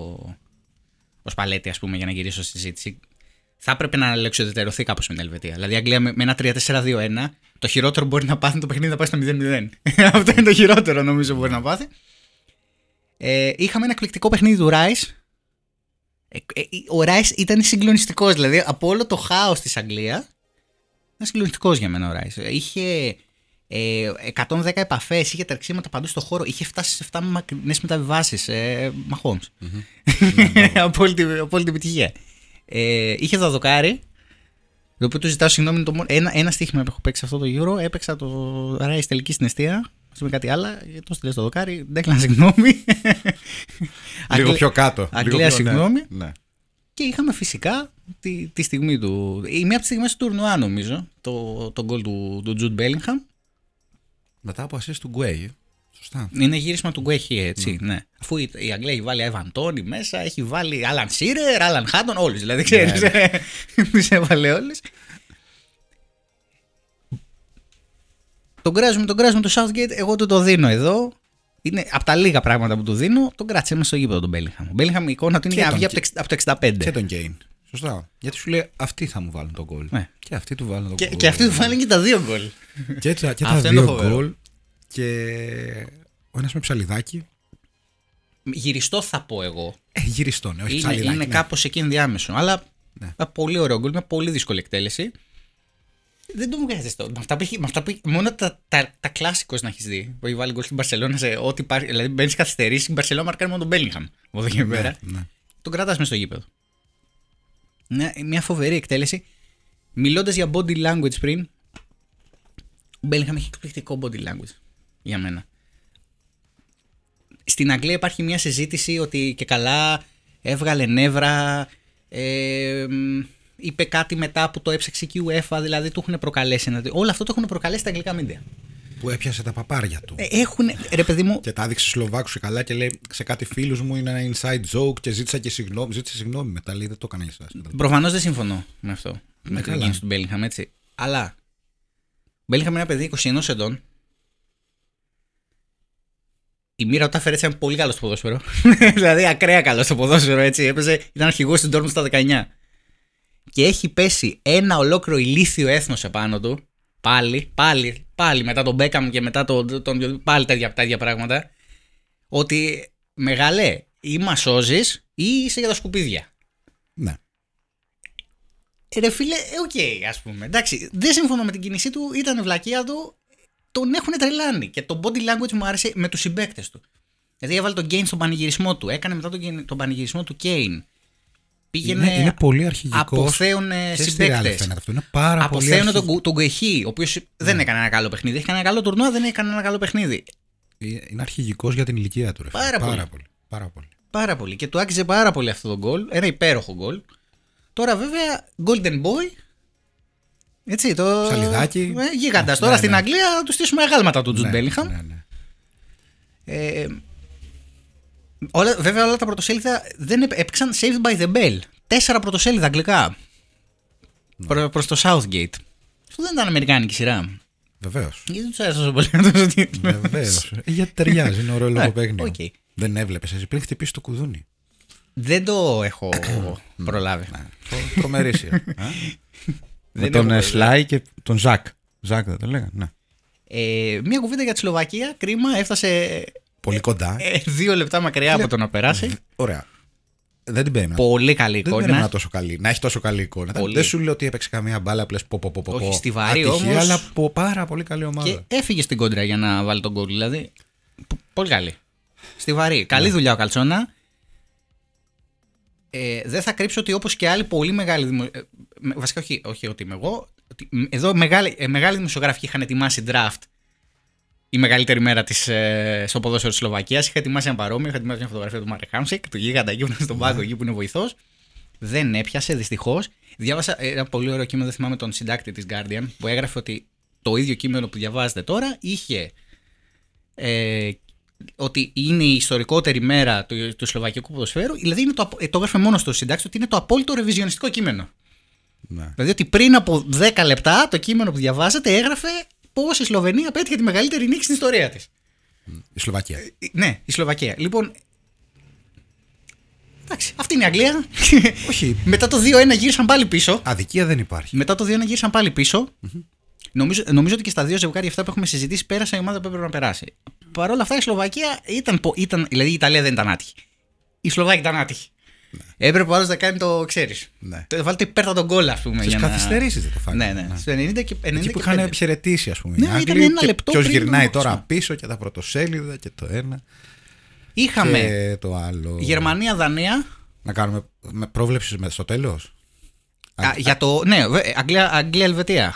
ο Σπαλέτη, ας πούμε, για να γυρίσω στη συζήτηση. Θα έπρεπε να αλεξιοδετερωθεί κάπως με την Ελβετία. Δηλαδή η Αγγλία με, με ένα τρία τέσσερα δύο ένα, το χειρότερο μπορεί να πάθει το παιχνίδι να πάει στο μηδέν μηδέν. Αυτό είναι το χειρότερο νομίζω που μπορεί να πάθει. Ε, είχαμε ένα εκπληκτικό παιχνίδι του Ράις. Ε, ε, ο Ράις ήταν συγκλονιστικός. Δηλαδή από όλο το χάος της Αγγλίας ήταν συγκλονιστικός για μένα ο Ράις. Είχε ε, εκατόν δέκα επαφές, είχε τρεξίματα παντού στο χώρο, είχε φτάσει σε επτά μακρινές μεταβιβάσεις. Ε, Μαχόμς. Από όλη την επιτυχία. Ε, είχε δαδοκάρι, το οποίο του ζητάω συγγνώμη. Το, ένα, ένα στοίχημα που έχω παίξει αυτό το Euro, έπαιξα το Ράις τελική στην εστία. Με κάτι άλλο, το στείλε στο δοκάρι, ντέκλα συγγνώμη. Λίγο πιο κάτω. Αγγλία συγγνώμη. Ναι, ναι. Και είχαμε φυσικά τη, τη στιγμή του. Η μία από τις στιγμές του τουρνουά, νομίζω. Το, το γκολ του, του Τζουντ Μπέλιγχαμ. Μετά από assist του Γκουέι. Σωστά. Είναι γύρισμα του Γκουέι, έτσι. Ναι. Ναι. Αφού η, η Αγγλία έχει βάλει Εβαν Τόνι μέσα, έχει βάλει Άλαν Σίρερ, Άλαν Χάντον, όλους. Δηλαδή ξέρεις. Ναι, ναι. Τους έβαλε όλους. Τον κράζουμε, τον κράζουμε το Southgate, εγώ του το δίνω εδώ. Είναι από τα λίγα πράγματα που του δίνω, τον κράτησε μέσα στο γήπεδο τον Μπέλιγχαμ. Ο Μπέλιγχαμ η εικόνα του είναι για να βγει από το εξήντα πέντε. Και τον Κέιν. Σωστά. Γιατί σου λέει αυτοί θα μου βάλουν τον γκολ. Ναι. Και αυτοί του βάλουν τον γκολ. Και, και αυτοί του βάλουν και τα δύο γκολ. Και, και τα δύο γκολ. Και ο ένας με ψαλιδάκι. Γυριστό θα πω εγώ. Ε, γυριστό, ναι, όχι είναι, ψαλιδάκι. Είναι ναι. κάπως εκεί ενδιάμεσο. Αλλά ναι. πολύ ωραίο γκολ, με πολύ δύσκολη εκτέλεση. Δεν το μου βγάζει αυτό. Με αυτά που έχει, με αυτά που, μόνο τα, τα, τα κλάσικος να έχει δει. Που έχει βάλει γκολ στην Μπαρσελόνα σε ό,τι υπάρχει. Δηλαδή μπαίνει καθυστερήσει. Στην Μπαρσελόνα μαρκάρει μόνο τον Μπέλιγχαμ. Από εδώ και πέρα. Ναι, ναι. Τον κρατάς μες στο γήπεδο. Μια, μια φοβερή εκτέλεση. Μιλώντας για body language πριν, ο Μπέλιγχαμ έχει εκπληκτικό body language για μένα. Στην Αγγλία υπάρχει μια συζήτηση ότι και καλά έβγαλε νεύρα. Ε, είπε κάτι μετά που το έψαξε και η UEFA, δηλαδή του έχουν προκαλέσει. Όλο αυτό το έχουν προκαλέσει τα αγγλικά μίντια. Που έπιασε τα παπάρια του. Ε, έχουν, ρε παιδί μου. Και τα έδειξε Σλοβάκους καλά και λέει σε κάτι φίλους μου είναι ένα inside joke και ζήτησα και συγγνώμη. Ζήτησε συγγνώμη μετά, λέει δεν το έκανα για εσάς. Προφανώς δεν συμφωνώ με αυτό. Ε, με την κίνηση του Μπέλιγχαμ, έτσι. Αλλά. Ο Μπέλιγχαμ είναι ένα παιδί είκοσι ένα ετών. Η μοίρα του έφερε έτσι ένα πολύ καλό στο ποδόσφαιρο. Δηλαδή ακραία καλό στο ποδόσφαιρο, έτσι. Έπαιζε, ήταν αρχηγός στην Dortmund στα δεκαεννιά. Και έχει πέσει ένα ολόκληρο ηλίθιο έθνος επάνω του. Πάλι, πάλι, πάλι μετά τον Μπέκαμ και μετά τον. τον πάλι τα ίδια, τα ίδια πράγματα. Ότι μεγάλε, ή μας σώζεις ή είσαι για τα σκουπίδια. Ναι. Ρε φίλε, οκ, okay, ας πούμε. Εντάξει, δεν συμφωνώ με την κίνησή του, ήταν η βλακεία του. Τον έχουν τρελάνει. Και το body language μου άρεσε με τους συμπαίκτες του. Δηλαδή έβαλε τον Kane στον πανηγυρισμό του. Έκανε μετά τον, τον πανηγυρισμό του Kane. Πήγαινε. Είναι, είναι πολύ αρχηγικός. Αποθέωνε συμπαίκτες. Είναι πάρα αποθέωνε τον, τον Γκοεχή, ο οποίος mm. δεν έκανε ένα καλό παιχνίδι. Έχει κάνει ένα καλό τουρνουά, δεν έκανε ένα καλό παιχνίδι. Είναι αρχηγικός για την ηλικία του. Ρε, πάρα, πάρα, πολύ. πολύ. πάρα πολύ. Πάρα πολύ. Και του άξιζε πάρα πολύ αυτό το γκολ. Ένα υπέροχο γκολ. Τώρα βέβαια Golden Boy. Έτσι, το. Σαλιδάκι. Ε, γίγαντας. Τώρα ναι, στην ναι. Αγγλία θα του στήσουμε αγάλματα του Τζουντ Μπέλιγχαμ. Ναι, ναι. Ε, όλα, βέβαια όλα τα πρωτοσέλιδα δεν έπαιξαν Saved by the Bell. Τέσσερα πρωτοσέλιδα αγγλικά. Ναι. Προ, προς το Southgate. Αυτό δεν ήταν αμερικάνικη σειρά. Βεβαίως. Γιατί του άρεσε τόσο πολύ αυτό το τίτλο. Βεβαίως. Γιατί ταιριάζει, είναι ωραίο λογοπαίγνιο. Okay. Δεν έβλεπες εσύ πριν χτυπήσει το κουδούνι. Δεν το έχω προλάβει. Τρομερή σειρά. Με τον Σλάι και τον Ζακ. Ζακ δεν το λέγανε. Ναι. Ε, μία κουβέντα για τη Σλοβακία. Κρίμα, έφτασε. Πολύ κοντά. Ε, δύο λεπτά μακριά από το να περάσει. Ωραία. Δεν την περίμενα. Πολύ καλή εικόνα. Δεν περίμενα τόσο καλή. Να έχει τόσο καλή εικόνα. Πολύ. Δεν σου λέω ότι έπαιξε καμία μπάλα πλες πω πω πω πω. Όχι στιβαρή όμως. Αλλά από πάρα πολύ καλή ομάδα. Και έφυγε στην κόντρα για να βάλει τον γκολ. Δηλαδή. Πολύ καλή. Στιβαρή. Καλή ναι. δουλειά ο Καλτσόνα. Ε, δεν θα κρύψω ότι όπως και άλλοι πολύ μεγάλοι δημο... ε, βασικά όχι, όχι ότι είμαι εγώ ότι εδώ μεγάλοι, ε, μεγάλοι δημοσιογράφοι είχαν ετοιμάσει draft η μεγαλύτερη μέρα της, ε, στο ποδόσφαιρο της Σλοβακίας. Είχα ετοιμάσει ένα παρόμοιο, είχα ετοιμάσει μια φωτογραφία του Μάρεκ Χάμσικ, του γίγαντα εκεί που είναι στον πάγκο, εκεί που είναι βοηθός. Δεν έπιασε δυστυχώς. Διάβασα ένα πολύ ωραίο κείμενο, δεν θυμάμαι τον συντάκτη της Guardian, που έγραφε ότι το ίδιο κείμενο που διαβάζετε τώρα είχε ε, ότι είναι η ιστορικότερη μέρα του, του σλοβακικού ποδοσφαίρου, δηλαδή είναι το, το έγραφε μόνο στο συντάξη ότι είναι το απόλυτο ρεβιζιονιστικό κείμενο. Ναι. Δηλαδή ότι πριν από δέκα λεπτά το κείμενο που διαβάζετε έγραφε πως η Σλοβενία πέτυχε τη μεγαλύτερη νίκη στην ιστορία της. Η Σλοβακία. Ε, ναι, η Σλοβακία. Λοιπόν. Εντάξει, αυτή είναι η Αγγλία. Όχι. Μετά το δύο ένα γύρισαν πάλι πίσω. Αδικία δεν υπάρχει. Μετά το δύο ένα γύρισαν πάλι πίσω. Mm-hmm. Νομίζω, νομίζω ότι και στα δύο ζευγάρια αυτά που έχουμε συζητήσει πέρασε η ομάδα που έπρεπε να περάσει. Παρ' όλα αυτά η Σλοβακία ήταν, ήταν. Δηλαδή η Ιταλία δεν ήταν άτυχη. Η Σλοβάκη ήταν άτυχη. Ναι. Έπρεπε ο άλλος να κάνει το, ξέρεις. Ναι. Το βάλτε υπέρτατο γκολ, ας πούμε. Στις καθυστερήσεις δεν το φάγανε. Ναι, ναι. ναι. Στο ενενήντα και ενενήντα εκεί που είχαν επιχαιρετήσει, ας πούμε. Ναι, ήταν ένα λεπτό. Ποιος γυρνάει τώρα πίσω και τα πρωτοσέλιδα και το ένα. Είχαμε και το άλλο. Γερμανία-Δανία. Να κάνουμε πρόβλεψη στο τέλος. Α, α, για το. Ναι, Αγγλία-Ελβετία.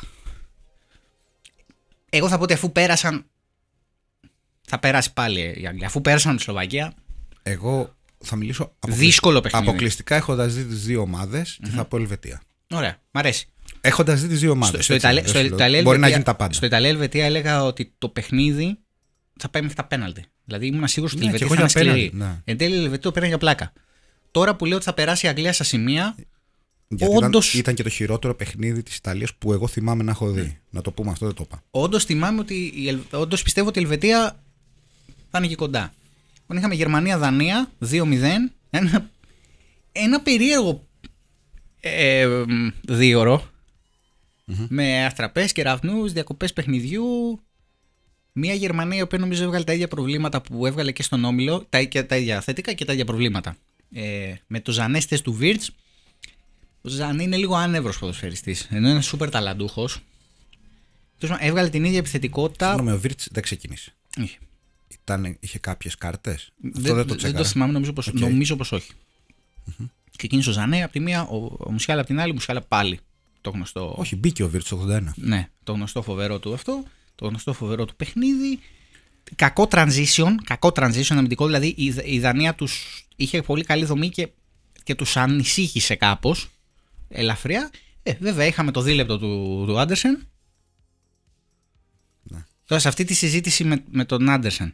Εγώ θα πω ότι αφού πέρασαν. Θα περάσει πάλι η Αγγλία. Αφού πέρασαν τη Σλοβακία. Εγώ θα μιλήσω αποκλειστικά, δύσκολο παιχνίδι. Αποκλειστικά έχοντας δει τις δύο ομάδες και mm-hmm. θα πω Ελβετία. Ωραία, μ' αρέσει. Έχοντας δει τις δύο ομάδες. Στο, στο, Ιταλία, στο Ιταλία, μπορεί να γίνει τα πάντα. Στο Ιταλία-Ελβετία έλεγα ότι το παιχνίδι θα πάει μέχρι τα πέναλτι. Δηλαδή ήμουν σίγουρος ότι η ναι, Ελβετία θα είναι σκληρή. Ναι. Εν τέλει η Ελβετία το πήραν για πλάκα. Τώρα που λέω ότι θα περάσει η Αγγλία στα σημεία. Γιατί όντως... ήταν, ήταν και το χειρότερο παιχνίδι της Ιταλίας που εγώ θυμάμαι να έχω δει. Mm. Να το πούμε αυτό, δεν το είπα. Όντως θυμάμαι ότι. Όντως πιστεύω ότι η Ελβετία θα είναι εκεί κοντά. Όταν είχαμε Γερμανία-Δανία δύο μηδέν, ένα, ένα περίεργο ε, δίωρο mm-hmm. με αστραπές, κεραυνούς, διακοπές παιχνιδιού. Μια Γερμανία η οποία νομίζω έβγαλε τα ίδια προβλήματα που έβγαλε και στον Όμιλο, τα, και, τα ίδια θετικά και τα ίδια προβλήματα. Ε, με τους Ζανέστες του Βίρτς. Ο Ζανέ είναι λίγο άνευρος ποδοσφαιριστής, ενώ είναι σούπερ ταλαντούχος. Έβγαλε την ίδια επιθετικότητα. Συγγνώμη, ο Βίρτς δεν ξεκίνησε. Είχε. Ήταν, είχε κάποιες κάρτες. Δεν, δεν, το, δεν το θυμάμαι, νομίζω πως, okay. νομίζω πως όχι. Mm-hmm. Ξεκίνησε ο Ζανέ από τη μία, ο, ο Μουσιάλα από την άλλη, ο Μουσιάλα πάλι. Το γνωστό. Όχι, μπήκε ο Βίρτς το ογδόντα ένα. Ναι, το γνωστό φοβερό του αυτό. Το γνωστό φοβερό του παιχνίδι. Κακό transition, κακό transition αμυντικό, δηλαδή η, η Δανία τους είχε πολύ καλή δομή και, και τους ανησύχησε κάπως. Ελαφριά. Ε, βέβαια είχαμε το δίλεπτο του, του Άντερσεν. Ναι. Τώρα σε αυτή τη συζήτηση με, με τον Άντερσεν.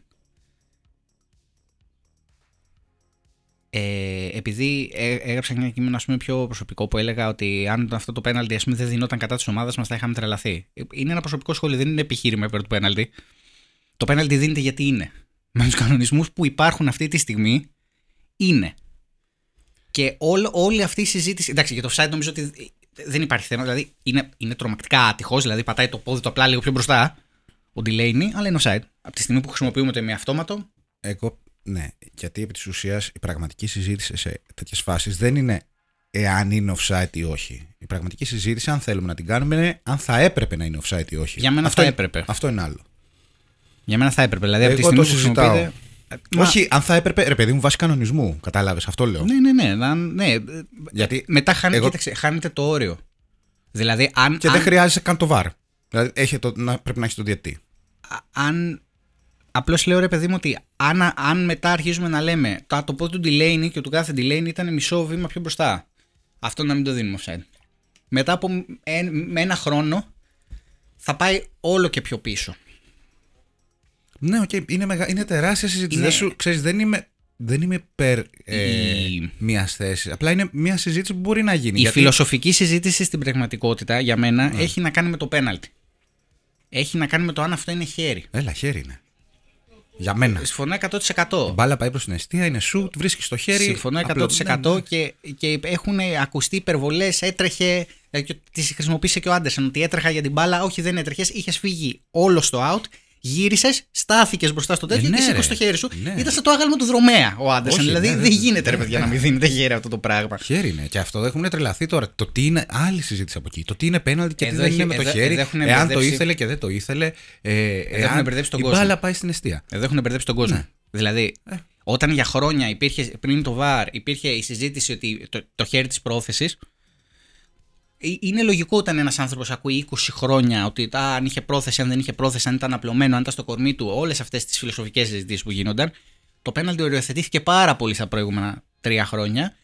Ε, επειδή ε, έγραψα ένα κείμενο ας πούμε, πιο προσωπικό που έλεγα ότι αν αυτό το πέναλτι ας πούμε, δεν δινόταν κατά της ομάδας μας θα είχαμε τρελαθεί. Είναι ένα προσωπικό σχόλιο, δεν είναι επιχείρημα υπέρ του πέναλτι. Το πέναλτι δίνεται γιατί είναι. Με τους κανονισμούς που υπάρχουν αυτή τη στιγμή είναι. Και όλη, όλη αυτή η συζήτηση. Εντάξει, για το offside νομίζω ότι δεν υπάρχει θέμα. Δηλαδή είναι, είναι τρομακτικά άτυχος. Δηλαδή πατάει το πόδι του απλά λίγο πιο μπροστά ο Ντιλέινι, αλλά είναι offside. Από τη στιγμή που χρησιμοποιούμε το ημιαυτόματο. Εγώ, ναι, γιατί επί της ουσίας η πραγματική συζήτηση σε τέτοιες φάσεις δεν είναι εάν είναι offside ή όχι. Η πραγματική συζήτηση, αν θέλουμε να την κάνουμε, είναι αν θα έπρεπε να είναι offside ή όχι. Για μένα αυτό θα έπρεπε. Αυτό είναι άλλο. Για μένα θα έπρεπε. Δηλαδή, από τη Εγώ στιγμή το που συζητάω. χρησιμοποιείται. Όχι, αν θα έπρεπε, ρε παιδί μου, βάσει κανονισμού. Κατάλαβες, αυτό λέω. Ναι, ναι, ναι. να- ναι. Γιατί Μετά χάνει, εγώ- κοίταξε, χάνεται το όριο. Δηλαδή, αν. Και αν, δεν χρειάζεσαι καν το βαρ. Δηλαδή, έχει το, να, πρέπει να έχει το διαιτητή. αν απλώς λέω ρε παιδί μου ότι αν, αν μετά αρχίζουμε να λέμε το, το πόδι του Delaney και του κάθε Delaney ήταν μισό βήμα πιο μπροστά. Αυτό να μην το δίνουμε offside. Μετά από ε, με ένα χρόνο θα πάει όλο και πιο πίσω. Ναι, okay, είναι, μεγα... είναι τεράστια συζήτηση. Είναι- Δεν, σου, ξέρεις, δεν είμαι, δεν είμαι υπέρ ε, Η- μιας θέσης. Απλά είναι μια συζήτηση που μπορεί να γίνει. Η γιατί... φιλοσοφική συζήτηση στην πραγματικότητα για μένα έχει να κάνει με το πέναλτι. Έχει να κάνει με το αν αυτό είναι χέρι. Έλα, χέρι είναι. Για μένα. Συμφωνώ εκατό τοις εκατό. Η μπάλα πάει προς την αιστεία, είναι σουτ, βρίσκει το χέρι. Συμφωνώ εκατό απλό- τοις εκατό ναι, ναι. και, και έχουν ακουστεί υπερβολές, έτρεχε. Δηλαδή, τη χρησιμοποίησε και ο Άντερσεν ότι έτρεχα για την μπάλα. Όχι, δεν έτρεχε. Είχε φύγει όλο στο out. Γύρισε, στάθηκε μπροστά στο τέτοιο Ε, ναι, και σήκωσε ρε. το χέρι σου. Ναι. Ήταν σαν το άγαλμα του δρομέα ο Άντερσεν. Όχι, Δηλαδή ναι, δεν δεν- γίνεται ρε ναι, παιδιά ναι. να μην δίνετε χέρι αυτό το πράγμα. Χέρι είναι. Και αυτό έχουν τρελαθεί τώρα. Το τι είναι. Άλλη συζήτηση από εκεί. Το τι είναι πέναλτι και τι Εδώ δεν έχει- είναι με το εδώ- χέρι. εδώ έχουν Εάν το μπερδέψει- ήθελε και δεν το ήθελε. Ε, έχουν εάν μπερδέψει τον η κόσμο. μπάλα πάει στην αιστεία. Εδώ έχουν μπερδέψει τον κόσμο. Ναι. Δηλαδή, όταν για χρόνια υπήρχε, πριν το βαρ, υπήρχε η συζήτηση ότι το, το χέρι τη πρόθεση. Είναι λογικό όταν ένα άνθρωπο ακούει είκοσι χρόνια ότι α, αν είχε πρόθεση, αν δεν είχε πρόθεση, αν ήταν απλωμένο, αν ήταν στο κορμί του, όλες αυτές τις φιλοσοφικές συζητήσεις που γίνονταν. Το πέναλτι οριοθετήθηκε πάρα πολύ στα προηγούμενα τρία χρόνια.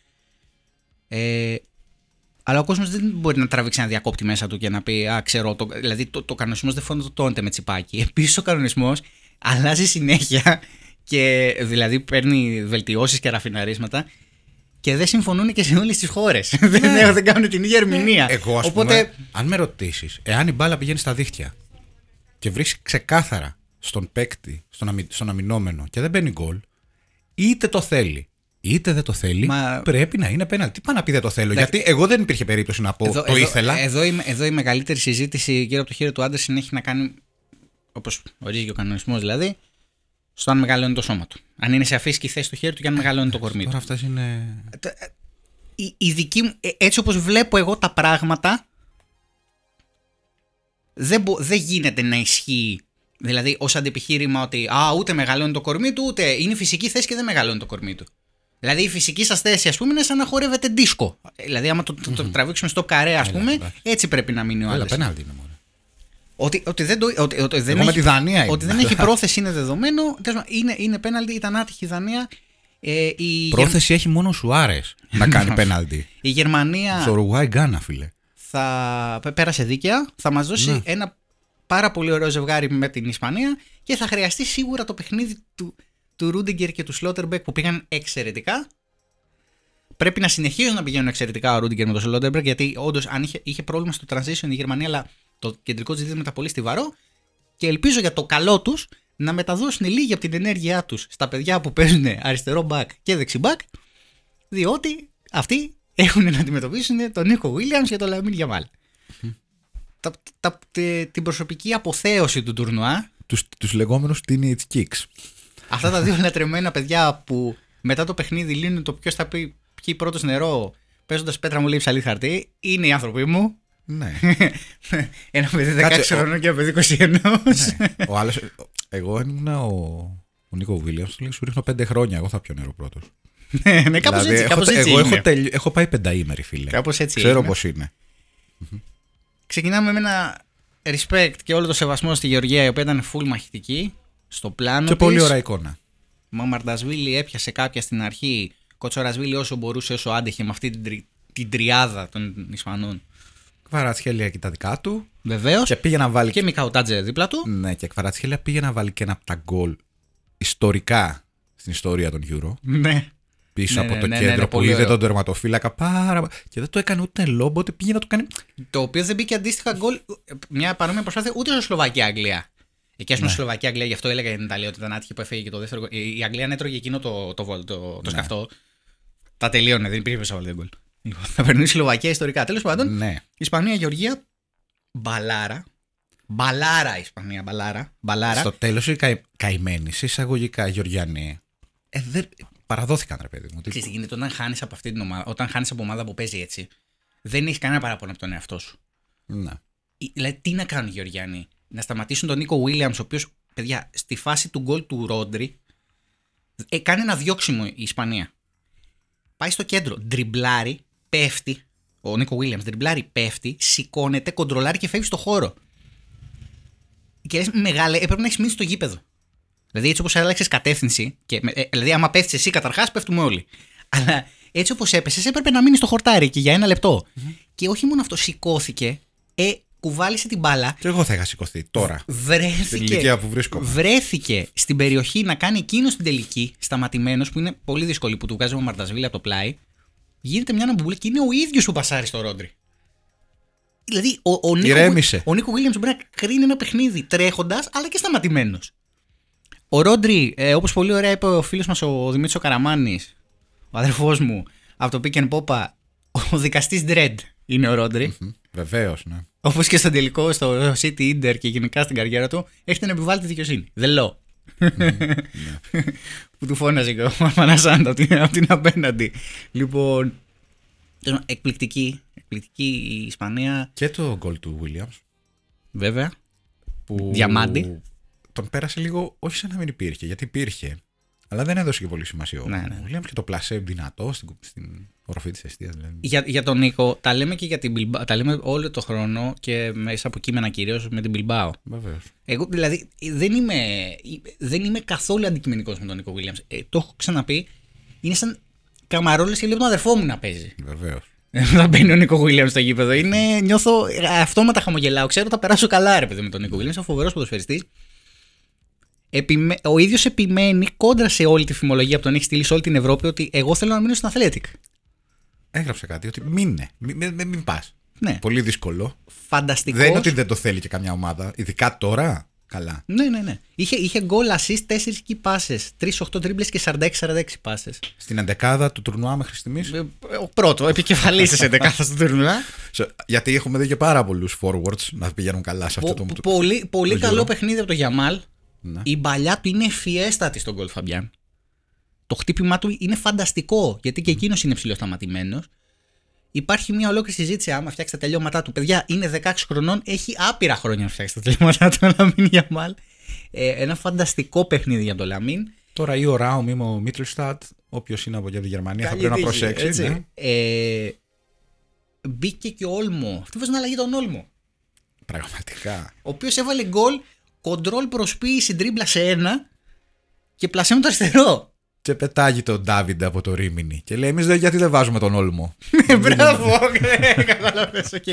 Ε, αλλά ο κόσμος δεν μπορεί να τραβήξει ένα διακόπτη μέσα του και να πει α, ξέρω, το, δηλαδή το, το κανονισμός δεν φορτώνεται με τσιπάκι. Επίσης ο κανονισμός αλλάζει συνέχεια και δηλαδή παίρνει βελτιώσεις και ραφιναρίσματα. Και δεν συμφωνούν και σε όλες τις χώρες. δεν, δεν κάνουν την ίδια ερμηνεία. Εγώ, ας Οπότε, πούμε, αν με ρωτήσεις, εάν η μπάλα πηγαίνει στα δίχτυα και βρίσκει ξεκάθαρα στον παίκτη, στον, αμυ, στον αμυνόμενο και δεν μπαίνει γκολ, είτε το θέλει είτε δεν το θέλει, Μα- πρέπει να είναι πέναλτι. Τι πάει να πει δεν το θέλω, Ναι. γιατί εγώ δεν υπήρχε περίπτωση να πω εδώ, το εδώ, ήθελα. Εδώ, η, εδώ η μεγαλύτερη συζήτηση γύρω από το χέρι του Άντερσεν έχει να κάνει, όπως ορίζει και ο κανονισμός δηλαδή, στο αν μεγαλώνει το σώμα του. Αν είναι σε αφύσικη θέση το χέρι του και αν μεγαλώνει το κορμί του. Τώρα αυτές είναι. Η, η δική μου, ε, έτσι όπως βλέπω εγώ τα πράγματα, δεν, μπο- δεν γίνεται να ισχύει. Δηλαδή, ως αντεπιχείρημα ότι α, ούτε μεγαλώνει το κορμί του, ούτε είναι φυσική θέση και δεν μεγαλώνει το κορμί του. Δηλαδή, η φυσική σας θέση, ας πούμε, είναι σαν να χορεύετε δίσκο. Δηλαδή, άμα το, το, το τραβήξουμε στο καρέ, ας Έλα, πούμε, εντάξει. έτσι πρέπει να μείνει ο Έλα, άλλος. πέναλτι είναι μόνο. Ότι, ότι δεν, το, ότι, ότι δεν Εγώ με έχει, τη Δανία ήμουν. ότι δεν έχει πρόθεση είναι δεδομένο. Τέλος πάντων, Είναι, είναι πέναλτι, ήταν άτυχη η Δανία. Ε, η, Πρόθεση έχει μόνο ο Σουάρες να κάνει πέναλτι. η Γερμανία. Στο Ουρουγουάι Γκάνα, φίλε. Θα πέρασε δίκαια, θα μας δώσει Ναι. ένα πάρα πολύ ωραίο ζευγάρι με την Ισπανία και θα χρειαστεί σίγουρα το παιχνίδι του, του Ρούντιγκερ και του Σλότερμπεκ που πήγαν εξαιρετικά. Πρέπει να συνεχίζουν να πηγαίνουν εξαιρετικά ο Ρούντιγκερ με τον Σλότερμπεκ, γιατί όντως αν είχε, είχε πρόβλημα στο transition η Γερμανία, αλλά το κεντρικό της δίδυμο ήταν πολύ στιβαρό και ελπίζω για το καλό τους να μεταδώσουν λίγη από την ενέργειά τους στα παιδιά που παίζουν αριστερό μπακ και δεξιμπακ, διότι αυτοί έχουν να αντιμετωπίσουν τον Νίκο Βίλιαμς και τον Λαμίν Γιαμάλ. τα, τα, τε- την προσωπική αποθέωση του τουρνουά. Τους, τους λεγόμενους teenage kicks. Αυτά τα δύο λατρεμένα παιδιά που μετά το παιχνίδι λύνουν το ποιος θα πει πιει πρώτος νερό παίζοντας πέτρα μου λέει ψαλί χαρτί, είναι οι άνθρωποι μου. Ναι. Ένα παιδί δεκαέξι Κάτσε, ο- χρονών και ένα παιδί είκοσι ένα. Ναι. Ο άλλος, εγώ ήμουν ο, ο Νίκο Βίλιαμς, του λέει σου ρίχνω πέντε χρόνια, εγώ θα πιω νερό πρώτος. Ναι, ναι, κάπως Δηλαδή, έτσι, έχω, κάπως έτσι εγώ είναι. έχω, τελει- έχω πάει πενταήμερη, φίλε. Κάπως έτσι Ξέρω είναι. πώς είναι. Ξεκινάμε με ένα respect και όλο το σεβασμό στη Γεωργία, η οποία ήταν full μαχητική στο πλάνο Και της. πολύ ωραία εικόνα. Μαμαρντασβίλη έπιασε κάποια στην αρχή. Κοτσορασβίλη όσο μπορούσε, όσο άντεχε με αυτή την, τρι... την τριάδα των Ισπανών. Κβαρατσχέλια και τα δικά του. Βεβαίω. Και πήγε να βάλει. Και Μικαουτάτζε δίπλα του. Ναι, και Κβαρατσχέλια πήγε να βάλει και ένα από τα γκολ ιστορικά στην ιστορία των Euro. Ναι. Πίσω Ναι, από ναι, το ναι, ναι, κέντρο ναι, που πολύ είδε ωραίο. τον τερματοφύλακα πάρα. Και δεν το έκανε ούτε λόμπο, ούτε πήγε να το κάνει. Το οποίο δεν μπήκε αντίστοιχα γκολ. Μια παρόμοια προσπάθεια ούτε στο Σλοβακία-Αγγλία. Εκεί, α πούμε, Ναι. Σλοβακία-Αγγλία, γι' αυτό έλεγα για την Ιταλία ότι ήταν άτυχη που έφεγε και το δεύτερο γκολ. Η Αγγλία ανέτρωγε εκείνο το, το, το, το, το Ναι. σκαφτό. Τα τελείωνε, δεν υπήρχε μέσα βάλει γκολ. Λοιπόν, θα περνούσε η Σλοβακία ιστορικά. Τέλος πάντων, Ναι. Ισπανία-Γεωργία, μπαλάρα. Μπαλάρα η Ισπανία, μπαλάρα. μπαλάρα. Στο τέλος οι καη... καημένοι, σε εισαγωγικά Γεωργιανοί. Ε, δεν... παραδόθηκαν, ρε παιδί μου. Ξέρεις τι γίνεται όταν χάνεις από αυτή την ομάδα, όταν χάνεις από ομάδα που παίζει έτσι, δεν έχεις κανένα παράπονο από τον εαυτό σου. Ναι. Δηλαδή, τι να κάνουν οι Γεωργιάνοι, να σταματήσουν τον Νίκο Williams, ο οποίος, παιδιά, στη φάση του γκολ του Ρόντρι, ε, κάνει ένα διώξιμο η Ισπανία. Πάει στο κέντρο, ντριμπλάρει, πέφτει. Ο Νίκο Williams ντριμπλάρει, πέφτει, σηκώνεται, κοντρολάρει και φεύγει στο χώρο. Και λες, μεγάλε, έπρεπε να έχει μείνει στο γήπεδο. Δηλαδή, έτσι όπως άλλαξες κατεύθυνση, και, ε, δηλαδή, άμα πέφτεις εσύ καταρχάς, πέφτουμε όλοι. Αλλά έτσι όπως έπεσες, έπρεπε να μείνει στο χορτάρι και για ένα λεπτό. Mm-hmm. Και όχι μόνο αυτό, σηκώθηκε, ε, κουβάλισε την μπάλα. Και εγώ θα είχα σηκωθεί τώρα. Βρέθηκε, στην ηλικία που βρίσκομαι. Βρέθηκε στην περιοχή να κάνει εκείνο στην τελική, σταματημένος, που είναι πολύ δύσκολη, που του βγάζει ο Μαρτασβίλη από το πλάι. Γίνεται μια αναμπουμπούλα και είναι ο ίδιος που πασάρει στο Ρόντρι. Δηλαδή, ο, ο, Νίκο, ο Νίκο Williams μπορεί να κρίνει ένα παιχνίδι τρέχοντας, αλλά και σταματημένος. Ο Ρόντρι, ε, όπως πολύ ωραία είπε ο φίλος μας ο Δημήτρης ο Καραμάνης, ο αδερφός μου, από το Pick and Popa, ο δικαστής Dredd είναι ο Ρόντρι. Mm-hmm. Βεβαίως, ναι. Όπως και στο τελικό, στο City Inter και γενικά στην καριέρα του, έχει την επιβάλλει τη δικαιοσύνη. The law. Mm-hmm. Που του φώναζε και ο Μανασάντα από την απέναντι. Λοιπόν, εκπληκτική, εκπληκτική η Ισπανία. Και το γκολ του Williams. Βέβαια. Που Διαμάντι. Τον πέρασε λίγο, όχι σαν να μην υπήρχε, γιατί υπήρχε. Αλλά δεν έδωσε και πολύ σημασία. Ναι, ναι. Williams και το πλασέ δυνατό στην, στην οροφή της αιστείας. Δηλαδή. Για, για τον Νίκο, τα λέμε και για την Bilbao, τα λέμε όλο το χρόνο και μέσα από κείμενα κυρίως με την Bilbao. Βεβαίως. Εγώ δηλαδή δεν είμαι, δεν είμαι καθόλου αντικειμενικός με τον Νίκο Williams. Ε, το έχω ξαναπεί. Είναι σαν καμαρόλες και λέω τον αδερφό μου να παίζει. Βεβαίως. Θα μπαίνει ο Νίκο Williams στο γήπεδο. Είναι, νιώθω αυτόματα χαμογελάω. Ξέρω θα περάσω καλά, ρε παιδί, με τον Νίκο Williams. Είναι φοβερός ποδοσφαιριστής. Επιμέ... Ο ίδιος επιμένει κόντρα σε όλη τη φημολογία που τον έχει στείλει σε όλη την Ευρώπη ότι εγώ θέλω να μείνω στην Athletic. Έγραψε κάτι ότι μείνε, μην, μην, μην πας. Ναι. Πολύ δύσκολο. Φανταστικός. Δεν είναι ότι δεν το θέλει και καμιά ομάδα, ειδικά τώρα. Καλά. Ναι, ναι, ναι. Είχε, είχε goal assist, τέσσερις key passes, τρεις οκτώ τρίπλες και σαράντα έξι σαράντα έξι passes. Στην εντεκάδα του τουρνουά μέχρι στιγμής. Ο πρώτο, επικεφαλής της εντεκάδας του τουρνουά. Γιατί έχουμε δει και πάρα πολλούς forwards να πηγαίνουν καλά σε αυτό το μοτο. Πολύ, πολύ το καλό γύρο. Παιχνίδι από το Γιαμάλ. Ναι. Η μπαλιά του είναι ευφιέστατη στον γκολ Φαμπιάν. Το χτύπημά του είναι φανταστικό, γιατί και εκείνος είναι ψηλοσταματημένος. Υπάρχει μια ολόκληρη συζήτηση άμα φτιάξει τα τελειώματά του. Παιδιά, είναι δεκαέξι χρονών, έχει άπειρα χρόνια να φτιάξει τα τελειώματά του ο Λαμίν Γιαμάλ. Ε, ένα φανταστικό παιχνίδι για τον Λαμίν. Τώρα ή ο Ράουμ ή ο Μίτλστατ, όποιος είναι από τη Γερμανία, καλή θα πρέπει τύχη, να προσέξει. Ναι. Ε, μπήκε και ο Όλμο. Αυτή βάζει την αλλαγή τον Όλμο. Πραγματικά. Ο οποίος έβαλε γκολ, κοντρόλ προσποίηση τρίμπλα σε ένα και πλασέ με το αριστερό. Και πετάγει τον Ντάβιντ από το Ρίμινι. Και λέει: εμείς δεν, γιατί δεν βάζουμε τον Όλμο. Μπράβο, κατάλαβες, οκ.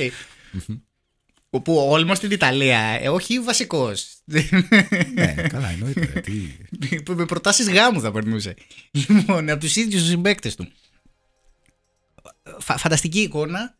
Όπου ο Όλμος στην Ιταλία, ε, όχι βασικός. Ναι, καλά, εννοείται. Με προτάσεις γάμου θα περνούσε. Λοιπόν, από τους ίδιους τους συμπαίκτες του. Φα, φανταστική εικόνα.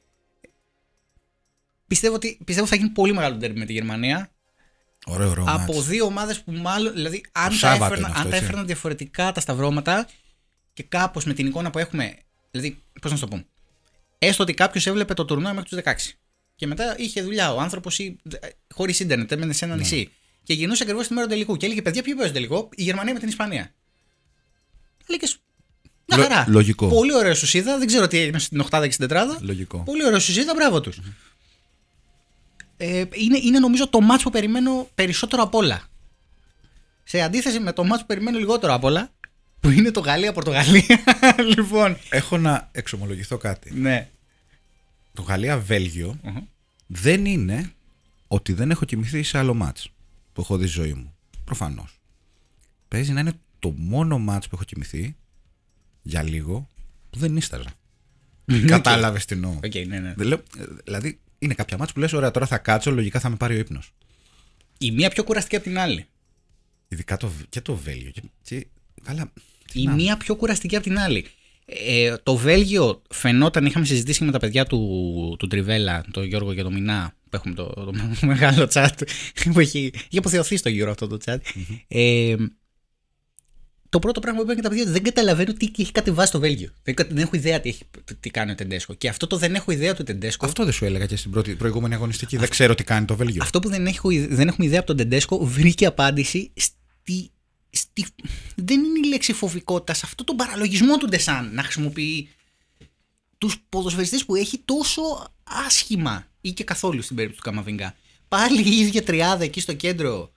Πιστεύω ότι πιστεύω θα γίνει πολύ μεγάλο ντέρμπι με τη Γερμανία. Ωραίο, ωραίο από μάτς. δύο ομάδες που μάλλον. Δηλαδή, αν τα, έφερνα, αυτό, αν τα έφερναν διαφορετικά τα σταυρώματα και κάπως με την εικόνα που έχουμε. Δηλαδή, πώς να σου το πω. Έστω ότι κάποιος έβλεπε το τουρνουά μέχρι τους δεκαέξι. Και μετά είχε δουλειά ο άνθρωπος χωρίς ίντερνετ, έμενε σε ένα ναι. νησί. Και γινούσε ακριβώς τη μέρα του τελικού. Και έλεγε: παιδιά, ποιο παίζει τελικό, η Γερμανία με την Ισπανία. Έλεγε. Μια Λο, χαρά. Λογικό. Πολύ ωραίο σου είδα. Δεν ξέρω τι έγινε στην οκτάδα και στην τετράδα. Λογικό. Πολύ ωραίο σου είδα, μπράβο τους. Mm-hmm. Ε, είναι, είναι νομίζω το μάτς που περιμένω περισσότερο απ' όλα. Σε αντίθεση με το μάτς που περιμένω λιγότερο απ' όλα, που είναι το Γαλλία-Πορτογαλία. Λοιπόν. Έχω να εξομολογηθώ κάτι. Ναι. Το Γαλλία-Βέλγιο uh-huh. δεν είναι ότι δεν έχω κοιμηθεί σε άλλο μάτς που έχω δει στη ζωή μου. Προφανώς. Παίζει να είναι το μόνο μάτς που έχω κοιμηθεί για λίγο που δεν νίσταζα. Okay. Κατάλαβες τι εννοώ. Okay, ναι, ναι. Δηλαδή είναι κάποια μάτς που λες: ωραία, τώρα θα κάτσω, λογικά θα με πάρει ο ύπνος. Η μία πιο κουραστική από την άλλη. Ειδικά το, και το Βέλγιο. Και, και, καλά, η να. μία πιο κουραστική από την άλλη. Ε, το Βέλγιο φαινόταν, είχαμε συζητήσει με τα παιδιά του, του Τριβέλα, τον Γιώργο και τον Μινά, που έχουμε το, το, το μεγάλο chat που έχει, έχει αποθεωθεί στο γύρο αυτό το chat. Mm-hmm. Ε, το πρώτο πράγμα που είπαν και τα παιδιά, δεν καταλαβαίνω τι έχει κατεβάσει το Βέλγιο. Δεν, δεν έχω ιδέα τι, έχει, τι κάνει ο Τεντέσκο. Και αυτό το δεν έχω ιδέα του Τεντέσκο. Αυτό δεν σου έλεγα και στην πρώτη, προηγούμενη αγωνιστική. Αυτό, δεν ξέρω τι κάνει το Βέλγιο. Αυτό που δεν, έχω, δεν έχουμε ιδέα από τον Τεντέσκο βρήκε απάντηση στη, στη, δεν είναι η λέξη φοβικότητα, σε αυτό τον παραλογισμό του Ντεσάν να χρησιμοποιεί τους ποδοσφαιριστές που έχει τόσο άσχημα ή και καθόλου στην περίπτωση του Καμαβινγκά. Πάλι η ίδια τριάδα εκεί στο κέντρο.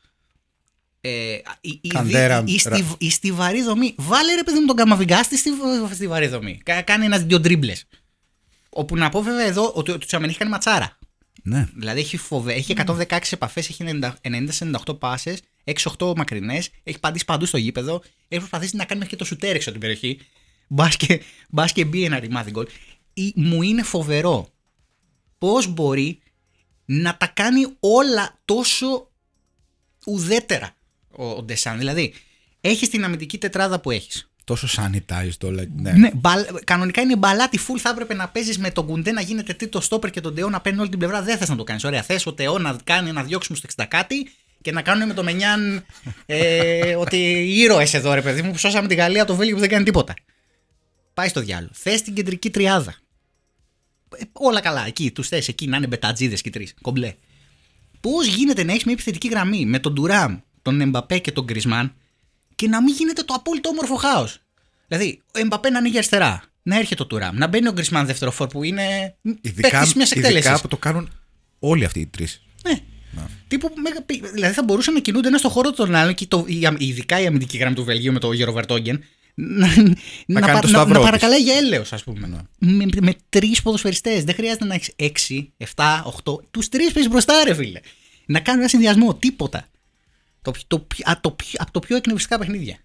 Ε, η, η, Καντέρα, η, η, στη, η στιβαρή δομή. Βάλε ρε παιδί μου τον Καμαβινγκά στη στιβαρή δομή. Κα, κάνει ένα-δυο τρίμπλες. Όπου να πω βέβαια εδώ ότι ο Τσουαμενί έχει κάνει ματσάρα. Ναι. Δηλαδή έχει, φοβε, έχει εκατόν δεκαέξι επαφές, έχει ενενήντα ενενήντα οκτώ πάσες, έξι οχτώ μακρινές, έχει παντήσει παντού στο γήπεδο, έχει προσπαθήσει να κάνει μέχρι και το σουτέρ έξω την περιοχή. Μπας και, μπας και μπει ένα ρημάδι γκολ. Μου είναι φοβερό πώς μπορεί να τα κάνει όλα τόσο ουδέτερα ο, ο Ντεσάν. Δηλαδή, έχεις την αμυντική τετράδα που έχεις. Τόσο sanitized όλα. Ναι. Ναι, μπαλ, κανονικά είναι μπαλάτι full. Θα έπρεπε να παίζεις με τον Κουντέ να γίνεται τρίτο στόπερ και τον Τεό να παίρνει όλη την πλευρά. Δεν θες να το κάνεις. Ωραία, θες ο Τεό να κάνει ένα διώξιμο στο εξήντα κάτι και να κάνουμε με το Μενιάν ε, ότι ήρωες εδώ ρε παιδί μου που σώσαμε τη Γαλλία από το Βέλγιο που δεν κάνει τίποτα. Πάει στο διάλογο. Θες την κεντρική τριάδα. Ε, όλα καλά. Εκεί τους θες εκεί να είναι μπετατζίδες και τρεις. Κομπλέ. Πώς γίνεται να έχεις μια επιθετική γραμμή με τον Ντουράμ, τον Εμπαπέ και τον Γκρισμάν και να μην γίνεται το απόλυτο όμορφο χάος. Δηλαδή, ο Εμπαπέ να ανοίγει αριστερά, να έρχεται το Τουράμ, να μπαίνει ο Γκρισμάν δεύτερο φόρ που είναι παίκτης μιας εκτέλεσης. Ειδικά που το κάνουν όλοι αυτοί οι τρεις. Ναι. Να. Τύπου, δηλαδή θα μπορούσαν να κινούνται ένα στον χώρο των άλλων και το, ειδικά η αμυντική γραμμή του Βελγίου με τον Γερο Βερτόγγεν να, να, να, να, να παρακαλάει για έλεος, ας πούμε. Να. Με, με τρεις ποδοσφαιριστές. Δεν χρειάζεται να έχεις έξι, επτά, οκτώ. Τους τρεις παίζεις μπροστά, ρε φίλε. Να κάνουν ένα συνδυασμό, τίποτα. Το, το, το, το, από το πιο εκνευριστικά παιχνίδια.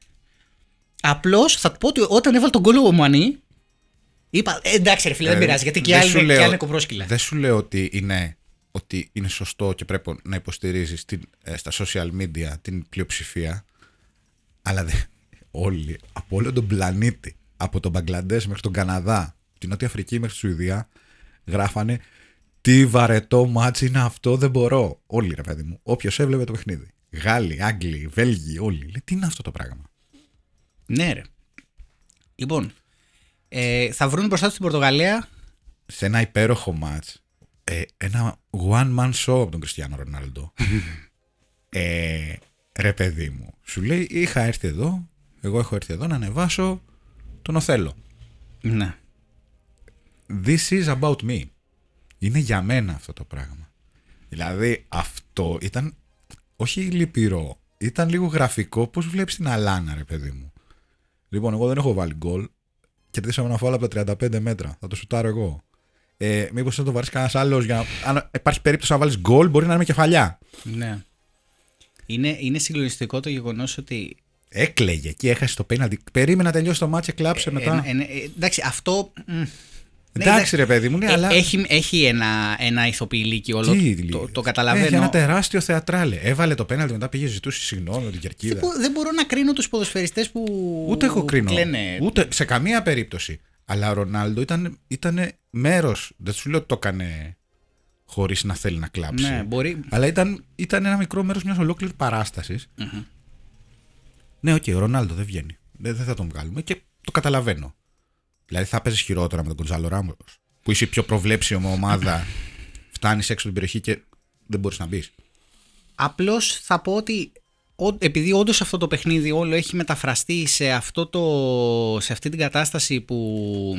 Απλώς θα του πω ότι όταν έβαλε τον γκολ ο Μουανί, είπα ε, εντάξει, ρε φίλε, ε, δεν πειράζει γιατί και άλλοι είναι κοπρόσκυλα. Δεν σου λέω ότι είναι, ότι είναι σωστό και πρέπει να υποστηρίζεις την, ε, στα social media την πλειοψηφία, αλλά δε, όλοι από όλο τον πλανήτη, από τον Μπαγκλαντές μέχρι τον Καναδά, την Νότια Αφρική μέχρι τη Σουηδία, γράφανε τι βαρετό μάτσι είναι αυτό, δεν μπορώ. Όλοι ρε παιδί μου, όποιος έβλεπε το παιχνίδι. Γάλλοι, Άγγλοι, Βέλγοι, όλοι. Λέει, τι είναι αυτό το πράγμα. Ναι, ρε. Λοιπόν, ε, θα βρουν μπροστά του στην Πορτογαλία. Σε ένα υπέροχο μάτς, ε, ένα one man show από τον Κριστιάνο Ρονάλντο. ε, ρε παιδί μου, σου λέει, είχα έρθει εδώ, εγώ έχω έρθει εδώ να ανεβάσω τον Οθέλο. Ναι. This is about me. Είναι για μένα αυτό το πράγμα. Δηλαδή, αυτό ήταν όχι λυπηρό, ήταν λίγο γραφικό πώς βλέπεις την αλάνα, ρε παιδί μου. Λοιπόν, εγώ δεν έχω βάλει γκολ. Κερδίσαμε ένα φάουλ από τα τριάντα πέντε μέτρα. Θα το σουτάρω εγώ. Ε, μήπως θα το βαρύσει κανένας άλλος για να. Αν υπάρχει περίπτωση να βάλεις γκολ, μπορεί να είναι με κεφαλιά. Ναι. Είναι, είναι συγκλονιστικό το γεγονός ότι. Έκλαιγε εκεί, έχασε το πέναλτι. Περίμενα να τελειώσει το μάτς και κλάψε μετά. Ε, ε, ε, εντάξει, αυτό. Εντάξει, ναι, ρε παιδί μου, ναι, ε, αλλά. Έχει, έχει ένα, ένα ηθοποιηλίκι όλο. Τι, το, το, το καταλαβαίνω. Έχει ένα τεράστιο θεατράλε. Έβαλε το πέναλτι, μετά πήγε ζητούσε συγγνώμη με την κερκίδα. Δεν, δεν μπορώ να κρίνω τους ποδοσφαιριστές που. Ούτε εγώ κρίνω. Κλαίνε. Ούτε σε καμία περίπτωση. Αλλά ο Ρονάλντο ήταν, ήταν μέρος. Δεν σου λέω ότι το έκανε χωρίς να θέλει να κλάψει. Ναι, μπορεί. Αλλά ήταν, ήταν ένα μικρό μέρος μιας ολόκληρης παράστασης. Mm-hmm. Ναι, οκ, okay, ο Ρονάλντο δεν βγαίνει. Δεν, δεν θα τον βγάλουμε και το καταλαβαίνω. Δηλαδή θα παίζεις χειρότερα με τον Γκοντζάλο Ράμος, που είσαι η πιο προβλέψιμη ομάδα, φτάνεις έξω από την περιοχή και δεν μπορείς να μπεις. Απλώς θα πω ότι επειδή όντως αυτό το παιχνίδι όλο έχει μεταφραστεί σε, αυτό το, σε αυτή την κατάσταση που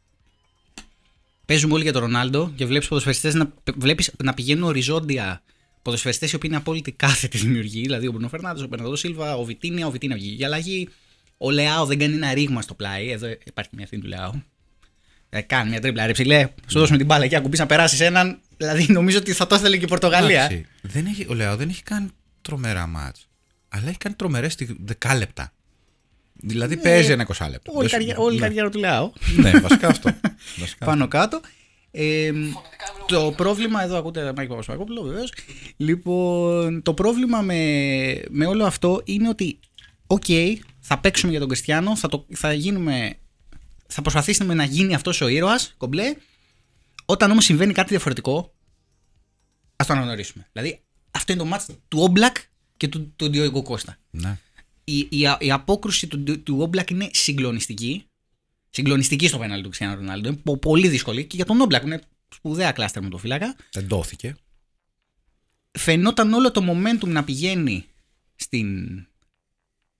παίζουμε όλοι για τον Ρονάλντο και βλέπεις ποδοσφαιριστές να, βλέπεις να πηγαίνουν οριζόντια ποδοσφαιριστές οι οποίοι είναι απόλυτη κάθετη δημιουργή, δηλαδή ο Μπρουνο Φερνάντες, ο Μπερναρντό Σίλβα, ο Βιτίνια, ο Βιτίνια βγήκε για αλλαγή. Ο Λεάο δεν κάνει ένα ρήγμα στο πλάι. Εδώ υπάρχει μια ευθύνη του Λεάο. Ε, κάνει μια τρίπλα ρε ψηλέ. Σου δώσουμε την μπάλα εκεί, ακουμπείς να περάσει έναν. Δηλαδή νομίζω ότι θα το ήθελε και η Πορτογαλία. Δεν έχει, ο Λεάο δεν έχει κάνει τρομερά μάτς. Αλλά έχει κάνει τρομερές δεκάλεπτα. Δηλαδή ναι, παίζει ένα είκοσι λεπτό. Όλη η καριέρα, καριέρα του Λεάο. Ναι, βασικά αυτό. Βασικά πάνω αυτό. Κάτω. Ε, το πρόβλημα, εδώ ακούτε Μάκη Παπασπακόπουλο βεβαίως. Λοιπόν, το πρόβλημα με, με όλο αυτό είναι ότι οκ, okay, θα παίξουμε για τον Κριστιάνο, θα, το, θα, γίνουμε, θα προσπαθήσουμε να γίνει αυτός ο ήρωας, κομπλέ. Όταν όμως συμβαίνει κάτι διαφορετικό, ας το αναγνωρίσουμε. Δηλαδή, αυτό είναι το μάτς του Όμπλακ και του, του Ντιόγκο Κώστα. Ναι. Η, η, η απόκρουση του, του Όμπλακ είναι συγκλονιστική. Συγκλονιστική στο πέναλτι του Κριστιάνο Ρονάλντο. Είναι πολύ δύσκολη και για τον Όμπλακ είναι σπουδαία κλάστερ με το φύλακα. Εντώθηκε. Φαινόταν όλο το momentum να πηγαίνει στην.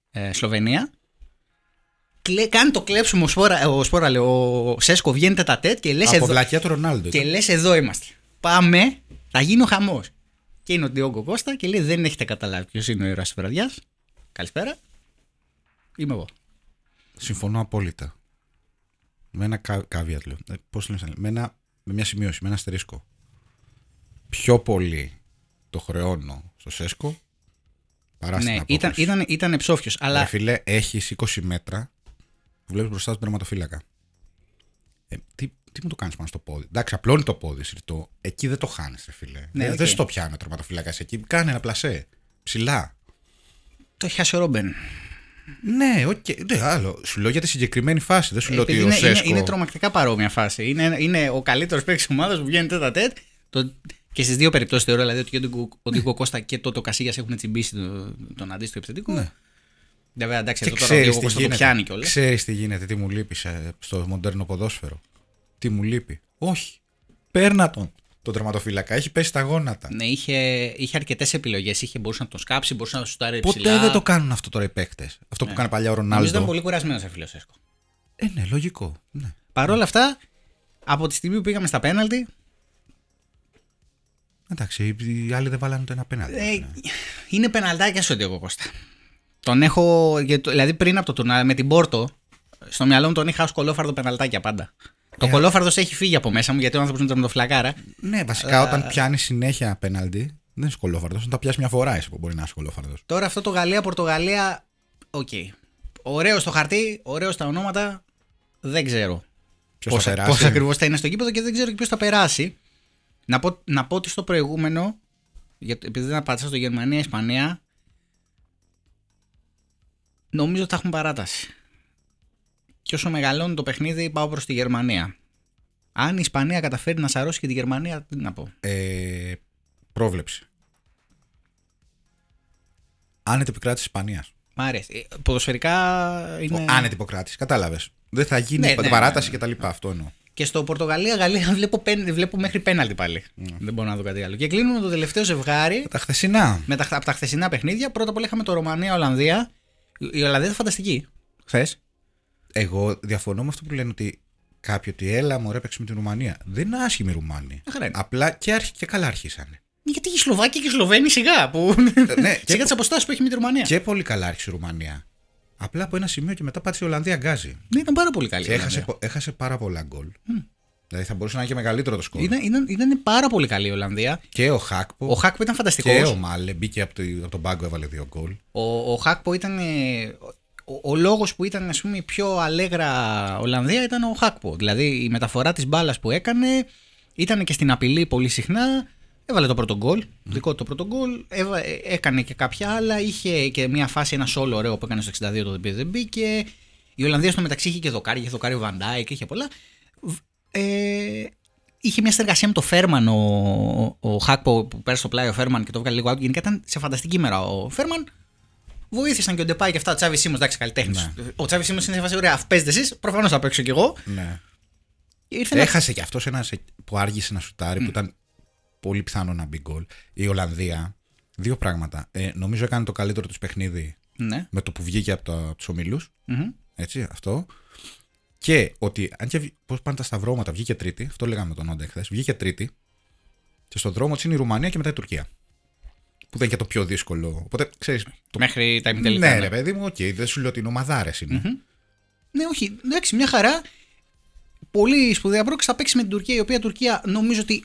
ε, Σλοβενία. Κλε, κάνει το κλέψιμο ο Σπόρα, ο, Σπόρα λέει, ο Σέσκο βγαίνει τετατέτ και λες από εδώ, βλακιά του Ρονάλντο. και λες εδώ είμαστε. Πάμε, θα γίνει ο χαμός. Και είναι ο Ντιόγκο Κώστα και λέει δεν έχετε καταλάβει ποιος είναι ο ήρωας της βραδιάς. Καλησπέρα. Είμαι εγώ. Συμφωνώ απόλυτα. Με ένα caveat λέω. Ε, πώς λένε, με, ένα, με μια σημείωση, με ένα αστερίσκο. Πιο πολύ το χρεώνω στο Σέσκο παρά στην Ναι, απόκριση. ήταν, ήταν, ήταν ψόφιος. Αλλά... Ρε φίλε, έχεις είκοσι μέτρα που βλέπεις μπροστά στον τερματοφύλακα. Ε, τι, τι μου το κάνεις πάνω στο πόδι. Εντάξει, απλώνει το πόδι, συρτό. Εκεί δεν το χάνεις, ρε φίλε. Ναι, ε, okay. Δεν στο πιάνει ο τερματοφύλακας εκεί. Κάνε ένα πλασέ. Ψηλά. Το έχει χάσει ο Ρόμπεν. Ναι, okay. ναι, άλλο. Σου λέω για τη συγκεκριμένη φάση. Δεν σου λέω ότι είναι, ο Σέσκο. Είναι, είναι τρομακτικά παρόμοια φάση. Είναι, είναι ο καλύτερος παίκτης της ομάδας που βγαίνει τέτα τέτ. Το... Και στις δύο περιπτώσεις θεωρώ δηλαδή ότι και ο Ντίκο Κώστα και το, το Κασίγιας έχουν τσιμπήσει τον, τον αντίστοιχο επιθετικό. Ναι. Βέβαια, εντάξει, Και εδώ τώρα ο Ντίκο Κώστα το πιάνει κιόλας. Ξέρεις τι γίνεται, τι μου λείπει στο μοντέρνο ποδόσφαιρο. Τι μου λείπει. Όχι. Παίρνα τον. Τον τερματοφύλακα. Έχει πέσει τα γόνατα. Ναι, είχε, είχε αρκετές επιλογές. Είχε, μπορούσε να τον σκάψει, μπορούσε να σουτάρει Ποτέ ψηλά. δεν το κάνουν αυτό τώρα οι παίκτες. Αυτό ναι. που κάνει παλιά ο Νομίζω Ρονάλντο. ήταν πολύ κουρασμένος ο φίλος Σέσκο. Ε, ναι, λογικό. Ναι. Παρ' όλα αυτά, από τη στιγμή που πήγαμε στα πέναλτι. Εντάξει, οι άλλοι δεν βάλανε το ένα πέναλτι. Ε, ναι. Είναι πεναλτάκια στον Ντιόγκο Κώστα. Τον έχω. Δηλαδή πριν από το τουρνά με την Πόρτο, στο μυαλό μου τον είχα ως κολόφαρδο πεναλτάκια πάντα. Το Ε, κολόφαρδος έχει φύγει από μέσα μου γιατί ο άνθρωπος είναι τερματοφυλακάρα. Ναι, βασικά όταν πιάνει συνέχεια πέναλτι, δεν είσαι κολόφαρδος. Όταν τα πιάσει μια φορά είσαι που μπορεί να είσαι κολόφαρδος. Τώρα αυτό το Γαλλία-Πορτογαλία. Οκ. Okay. Ωραίο στο χαρτί, ωραίο στα ονόματα. Δεν ξέρω Ποιος θα περάσει. πώς ακριβώς θα είναι στο γήπεδο και δεν ξέρω και ποιος θα περάσει. Να πω, να πω ότι στο προηγούμενο, γιατί, επειδή δεν απάντησα στο Γερμανία-Ισπανία, νομίζω ότι θα έχουν παράταση. Και όσο μεγαλώνει το παιχνίδι, πάω προς τη Γερμανία. Αν η Ισπανία καταφέρει να σαρώσει και τη Γερμανία, τι να πω. Ε, πρόβλεψη. Άνετη επικράτηση Ισπανίας. Μ' αρέσει. Ε, Ποδοσφαιρικά είναι. Άνετη υποκράτηση, κατάλαβες. Δεν θα γίνει Ναι, ναι, παράταση ναι, ναι. κτλ. Αυτό εννοώ. Και στο Πορτογαλία-Γαλλία βλέπω, πεν, βλέπω μέχρι πέναλτι πάλι. Mm. Δεν μπορώ να δω κάτι άλλο. Και κλείνουμε το τελευταίο ζευγάρι. Τα χθεσινά. Με τα, από τα χθεσινά παιχνίδια. Πρώτα απ' όλα είχαμε το Ρωμανία-Ολλανδία. Η Ολλανδία ήταν φανταστική. Χθες. Εγώ διαφωνώ με αυτό που λένε ότι κάποιοι ότι έλα μωρέ παίξει με την Ρουμανία. Δεν είναι άσχημη η Ρουμάνη. Απλά και, αρχι, και καλά αρχίσανε. Γιατί οι Σλοβάκοι και οι Σλοβαίνοι σιγά. Που... ναι, σιγά τις αποστάσεις που έχει με τη Ρουμανία. Και πολύ καλά άρχισε η Ρουμανία. Απλά από ένα σημείο και μετά πάτησε η Ολλανδία γκάζι. Ναι, ήταν πάρα πολύ καλή. Και έχασε, έχασε πάρα πολλά γκολ. Mm. Δηλαδή θα μπορούσε να είναι και μεγαλύτερο το σκορ. Ήταν, ήταν, ήταν πάρα πολύ καλή η Ολλανδία. Και ο Χάκπο. Ο Χάκπο ήταν φανταστικός. Και ο Μάλε μπήκε από, το, από τον πάγκο, έβαλε δύο γκολ. Ο, ο Χάκπο ήταν. Ο, ο λόγος που ήταν ας πούμε, η πιο αλέγρα Ολλανδία ήταν ο Χάκπο. Δηλαδή η μεταφορά της μπάλας που έκανε ήταν και στην απειλή πολύ συχνά. Έβαλε το πρώτο γκολ, mm. δικό του το πρώτο γκολ. Έκανε και κάποια άλλα. Είχε και μια φάση, ένα σόλο ωραίο που έκανε στο εξήντα δύο το δεν μπήκε. Η Ολλανδία στο μεταξύ είχε και δοκάρι, είχε δοκάρι ο Βαντάικ, είχε πολλά. Ε, είχε μια συνεργασία με το Φέρμαν ο, ο, ο Χάκπο που πέρασε στο πλάι ο Φέρμαν και το βγάλε λίγο out. Γενικά ήταν σε φανταστική μέρα ο Φέρμαν. Βοήθησαν και ο Ντεπάι και αυτά. Ο Τσάβι Σίμονς, εντάξει, καλλιτέχνης. Ναι. Ο Τσάβι Σίμονς είναι σε φάση ωραία. Αφ παίζετε εσείς, προφανώς θα παίξω κι εγώ. Ναι. Ήρθε Έχασε να... κι αυτό ένα που άργησε να σουτάρει, mm. που ήταν πολύ πιθανό να μπει γκολ. Η Ολλανδία, δύο πράγματα. Ε, νομίζω έκανε το καλύτερο του παιχνίδι ναι. με το που βγήκε από, από του ομίλου. Mm-hmm. Έτσι, αυτό. Και ότι, αν και πώς πάνε τα σταυρώματα, βγήκε τρίτη. Αυτό λέγαμε τον Όντα χθες. Βγήκε τρίτη. Και στον δρόμο της είναι η Ρουμανία και μετά η Τουρκία. Που δεν είναι και το πιο δύσκολο. Οπότε ξέρεις. Το... Μέχρι τα ημιτελικά. Ναι, ναι, ρε παιδί μου, okay, δεν σου λέω ότι είναι ομαδάρες είναι. Mm-hmm. Ναι, όχι. Εντάξει, μια χαρά. Πολύ σπουδαία πρόκληση. Θα παίξει με την Τουρκία, η οποία Τουρκία νομίζω ότι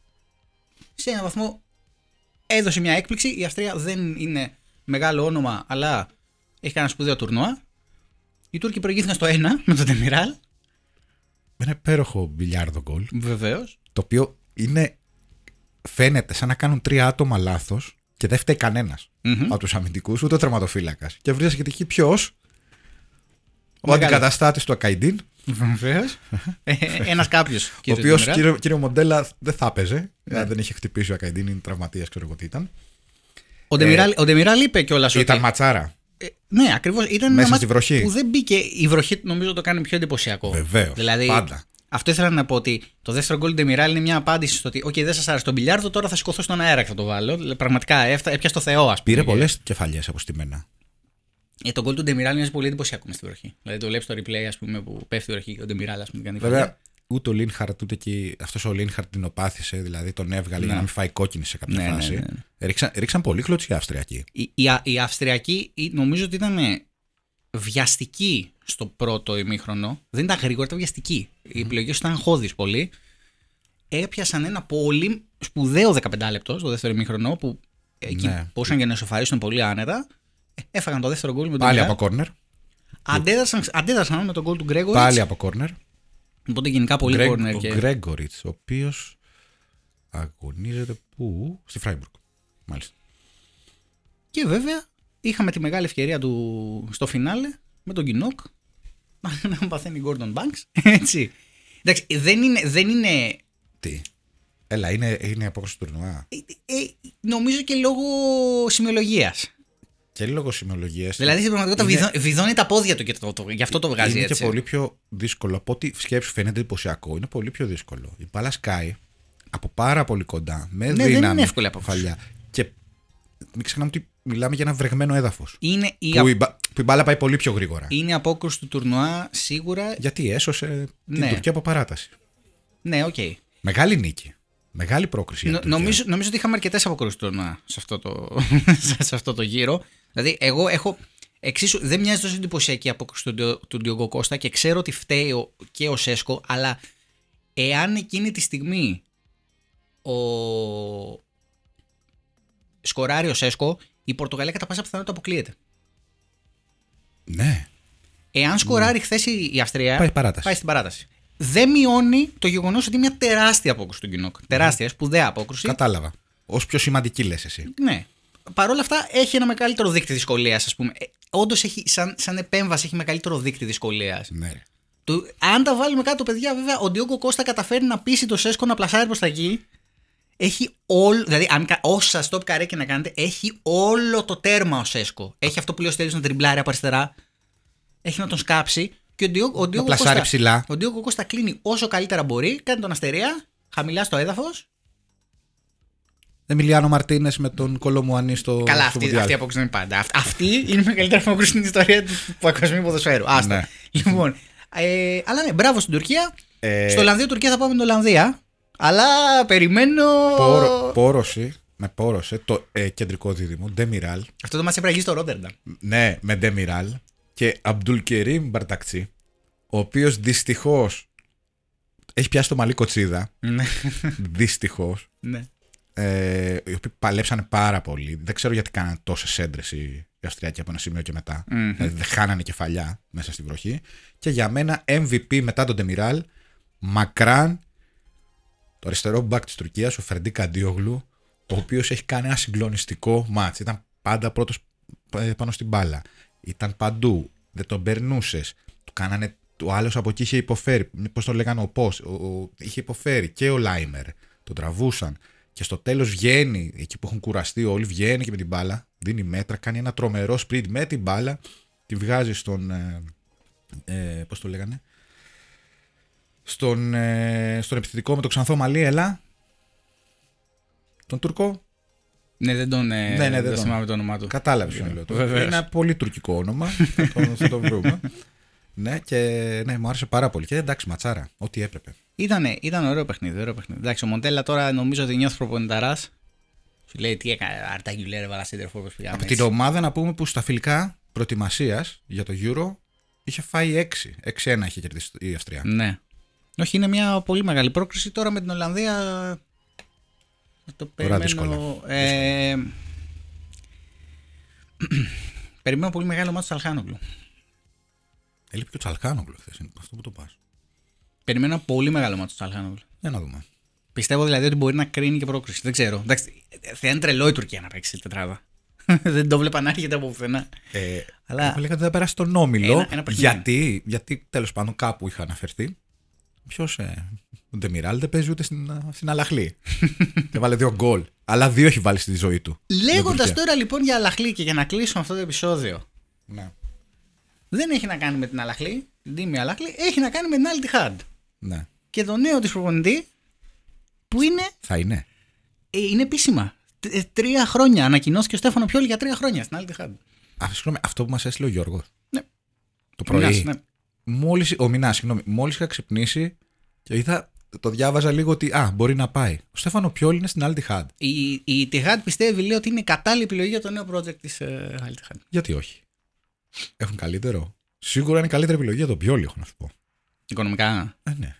σε έναν βαθμό έδωσε μια έκπληξη. Η Αυστρία δεν είναι μεγάλο όνομα, αλλά έχει κάνει ένα σπουδαίο τουρνουά. Οι Τούρκοι προηγήθηκαν στο ένα με τον Ντεμιράλ. Με ένα υπέροχο μπιλιάρδο γκολ. Βεβαίως. Το οποίο είναι. Φαίνεται σαν να κάνουν τρία άτομα λάθος και δεν φταίει κανένας mm-hmm. από τους αμυντικούς, ούτε ο τερματοφύλακας. Και βρίσκεται και εκεί ποιος. Ο, ο αντικαταστάτης του Ακαϊντίν. Βεβαίως. Ένας κάποιος. Ο οποίος, κύριο, κύριο Μοντέλα, δεν θα έπαιζε. Yeah. Δεν είχε χτυπήσει ο Ακαϊντίν, είναι τραυματίας, ξέρω εγώ τι ήταν. Ο Ντεμιράλ, ε, ο Ντεμιράλ είπε κιόλας ότι. Ήταν ματσάρα. Ε, ναι, ακριβώς. Ήταν μέσα ένα στη βροχή. Που δεν μπήκε. Η βροχή νομίζω το κάνει πιο εντυπωσιακό. Βεβαίως. Δηλαδή, πάντα. Αυτό ήθελα να πω ότι το δεύτερο γκολ του Ντεμιράλ είναι μια απάντηση στο ότι «Οκ, okay, δεν σας άρεσε τον μπιλιάρδο, τώρα θα σηκωθώ στον αέρα και θα το βάλω». Πραγματικά έπιασε το Θεό, ας πούμε. Πήρε πολλές κεφαλιές αποστημένα. Ε, το γκολ του Ντεμιράλ μοιάζει πολύ εντυπωσιακό μες στην βροχή. Δηλαδή το βλέπεις στο replay, ας πούμε, που πέφτει η βροχή και ο Ντεμιράλ, ας πούμε, κάνει Βέβαια, φαγιά. ούτε ο Λίνχαρτ ούτε και αυτός ο Λίνχαρτ την οπάθησε, δηλαδή τον έβγαλε Ναι. για να μην φάει κόκκινη σε κάποια Ναι, ναι, φάση. ναι, ναι. Ρίξαν, ρίξαν πολύ κλωτσιά οι Αυστριακοί. Η, η, η Αυστριακή νομίζω ότι ήταν βιαστική στο πρώτο ημίχρονο. Δεν ήταν γρήγορα, ήταν βιαστική. Mm. Οι επιλογές ήταν χώδεις πολύ. Έπιασαν ένα πολύ σπουδαίο δεκαπέντε λεπτό στο δεύτερο ημίχρονο που εκεί Ναι. μπορούσαν για να ισοφαρίσουν πολύ άνετα. Έφαγαν το δεύτερο γκολ με τον Πάλι Γκρέγκοριτς. από κόρνερ. Αντέδρασαν, αντέδρασαν με τον γκολ του Γκρέγκοριτς. Πάλι από κόρνερ. Οπότε γενικά πολύ Γκρέγκ- κόρνερ. Ο Και... Γκρέγκοριτς, ο οποίος αγωνίζεται πού? Στη Φράιμπουργκ. Μάλιστα. και βέβαια είχαμε τη μεγάλη ευκαιρία του στο φινάλε με τον Κινόκ να παθαίνει Gordon Banks. Έτσι. Εντάξει, δεν είναι, δεν είναι Τι. Έλα, είναι, είναι η απόκριση του τουρνουά. ε, ε, νομίζω και λόγω σημειολογίας. Και λόγω σημειολογίας. Δηλαδή στην πραγματικότητα είναι- βιδώ- βιδώνει τα πόδια του και το, το, γι' αυτό το βγάζει Είναι έτσι. και πολύ πιο δύσκολο. Από ό,τι σκέψου φαίνεται εντυπωσιακό, είναι πολύ πιο δύσκολο. Η μπάλα σκάει από πάρα πολύ κοντά, με δεν δύναμη, είναι εύκολη απόκριση. κεφαλιά. Και μην ξεχνάμε ότι μιλάμε για ένα βρεγμένο έδαφος. Είναι η, Που, α- η, μπα- που η μπάλα πάει πολύ πιο γρήγορα. είναι η απόκρουση του τουρνουά σίγουρα. Γιατί έσωσε Ναι. την Τουρκία από παράταση. Ναι, οκ. Μεγάλη νίκη. Μεγάλη πρόκριση. για Νο- την Τουρκία. νομίζω, νομίζω ότι είχαμε αρκετές αποκρούσεις του τουρνουά σε αυτό το, σε αυτό το γύρο. Δηλαδή, εγώ έχω. Εξίσου, δεν μοιάζει τόσο εντυπωσιακή η απόκριση του, Ντιο- του Ντιόγκο Κώστα και ξέρω ότι φταίει ο- και ο Σέσκο, αλλά εάν εκείνη τη στιγμή ο σκοράρει ο Σέσκο, η Πορτογαλία κατά πάσα πιθανότητα αποκλείεται. Ναι. Εάν σκοράρει χθες η η Αυστρία, Πάει παράταση. πάει στην παράταση. Δεν μειώνει το γεγονός ότι είναι μια τεράστια απόκρουση του Γκινόκ. Τεράστια, σπουδαία απόκρουση. Κατάλαβα. Ως πιο σημαντική λες εσύ. Ναι. Παρ' όλα αυτά έχει ένα μεγαλύτερο δείκτη δυσκολίας, ας πούμε. Ε, όντως έχει, σαν, σαν επέμβαση έχει μεγαλύτερο δείκτη δυσκολίας. Ναι. ρε. Το, αν τα βάλουμε κάτω, παιδιά, βέβαια, ο Ντιόγκο Κώστα καταφέρει να πείσει το Σέσκο να πλασάρει προς τα εκεί. Έχει όλο. Δηλαδή, αν, κα- όσα stop καρέ να κάνετε, έχει όλο το τέρμα ο Σέσκο. Έχει αυτό που λέει ο Στέλιος να τριμπλάρει από αριστερά. Έχει να τον σκάψει. Και ο Ντιόγκο, ο Ντιόγκο πλασάρει Κώστα, ψηλά. ο Ντιόγκο Κώστα κλείνει όσο καλύτερα μπορεί, κάνει τον αστερία, χαμηλά στο έδαφος. Εμιλιάνο Μαρτίνες με τον Κολομουανί στο. Καλά, στο αυτή, Μουντιάλ. αυτή η απόκριση δεν είναι πάντα. Αυ- Αυτή είναι η μεγαλύτερη απόκριση στην ιστορία του παγκοσμίου ποδοσφαίρου. Άστα. Ναι. Λοιπόν, ε, αλλά ναι, μπράβο στην Τουρκία. Ε, Στο Ολλανδία-Τουρκία θα πάμε με την Ολλανδία. Αλλά περιμένω. Πόρο, πόρωσε, με πόρωσε το ε, κεντρικό δίδυμο, Ντεμιράλ. Αυτό το μας έπρεπε να γίνει στο Ρότερνταμ. Ναι, με Ντεμιράλ και Αμπτουλκερίμ Μπαρτακτσί, ο οποίος δυστυχώς έχει πιάσει το μαλλί κοτσίδα. Ναι. Δυστυχώς. Ναι. Ε, οι οποίοι παλέψανε πάρα πολύ. Δεν ξέρω γιατί κάνανε τόσες έντρες οι οι Αυστριακοί από ένα σημείο και μετά. Μμμ. Δηλαδή δεν χάνανε κεφαλιά μέσα στη βροχή. Και για μένα εμ βι πι μετά τον Ντεμιράλ, μακράν το αριστερό μπακ της Τουρκίας, ο Φερντί Καντίογλου, ο οποίος έχει κάνει ένα συγκλονιστικό μάτς. Ήταν πάντα πρώτος ε, πάνω στην μπάλα. Ήταν παντού. Δεν τον περνούσες. Του κάνανε. Ο άλλος από εκεί είχε υποφέρει. Πώς το λέγανε, ο Πώς. Ο, ο, είχε υποφέρει. Και ο Λάιμερ. Τον τραβούσαν. Και στο τέλος βγαίνει, εκεί που έχουν κουραστεί όλοι, βγαίνει και με την μπάλα. Δίνει μέτρα, κάνει ένα τρομερό sprint με την μπάλα. Τη βγάζει στον. Ε, ε, πώς το λέγανε. Στον, ε, στον επιθετικό με το ξανθό μαλλί, έλα. Τον Τούρκο. Ναι, δεν τον. Ε, Ναι, ναι, δεν δεν τον- θυμάμαι το όνομά του. Κατάλαβε ποιο λέω. Βεβαίως. Είναι ένα πολύ τουρκικό όνομα. θα, το, θα το βρούμε. Ναι, και ναι, μου άρεσε πάρα πολύ. Και εντάξει, ματσάρα. Ό,τι έπρεπε. Ήτανε, ήταν ωραίο παιχνίδι, ωραίο παιχνίδι. Εντάξει, ο Μοντέλα τώρα νομίζω ότι νιώθει προπονηταράς. Σου λέει τι έκανε, Αρτάκι λέει, έβαλα σέντερ φόρ. Από την ομάδα να πούμε που στα φιλικά προετοιμασίας για το Euro είχε φάει έξι. έξι ένα είχε κερδίσει η Αυστρία. Ναι. Όχι, είναι μια πολύ μεγάλη πρόκριση. Τώρα με την Ολλανδία. θα Το Τώρα περιμένω. Ε, περιμένω πολύ μεγάλο μάτι του Αλχάνογλου. Έλειπε και ο Τσαλκάνογλου χθες, είναι αυτό που το πας. Περιμένω ένα πολύ μεγάλο μάτι του Αλχάνογλου. Για να δούμε. Πιστεύω δηλαδή ότι μπορεί να κρίνει και πρόκριση. Δεν ξέρω. Εντάξει, θα είναι τρελό η Τουρκία να παίξει τετράδα. Δεν το βλέπα να έρχεται από πουθενά. Ε, Αλλά- Εγώ λέγα ότι θα περάσει τον Όμιλο. Ένα- ένα παιχνίδι. γιατί, γιατί τέλος πάντων κάπου είχα αναφερθεί. Ποιος, ε, ο Ντεμιράλ δεν παίζει ούτε στην, α, στην Αλαχλή. Και βάλε δύο γκολ. Αλλά δύο έχει βάλει στη ζωή του. Λέγοντα Τουρκία. τώρα λοιπόν για Αλαχλή και για να κλείσουμε αυτό το επεισόδιο. Ναι. Δεν έχει να κάνει με την Αλαχλή, την τίμη Αλαχλή, έχει να κάνει με την Al-Ittihad. ναι. Και το νέο της προπονητή που είναι, Θα είναι. ε, είναι επίσημα. Т- ε, τρία χρόνια. Ανακοινώθηκε ο Στέφανο Πιόλη για τρία χρόνια στην Al-Ittihad. Α, συγγνώμη, αυτό που μας έστειλε ο Γιώργος. Ναι. Το πρωί. Μινάς, ναι. Μόλις, ο Μινάς, συγγνώμη, μόλις είχα ξυπνήσει και είδα, το διάβαζα λίγο ότι α, μπορεί να πάει. Ο Στέφανο Πιόλ είναι στην Al Ittihad. Η, η Ittihad πιστεύει, λέει, ότι είναι η κατάλληλη επιλογή για το νέο project της uh, Al Ittihad. Γιατί όχι. Έχουν καλύτερο. Σίγουρα είναι καλύτερη επιλογή για τον Πιόλ, έχω να σου πω. Οικονομικά. Ε, ναι.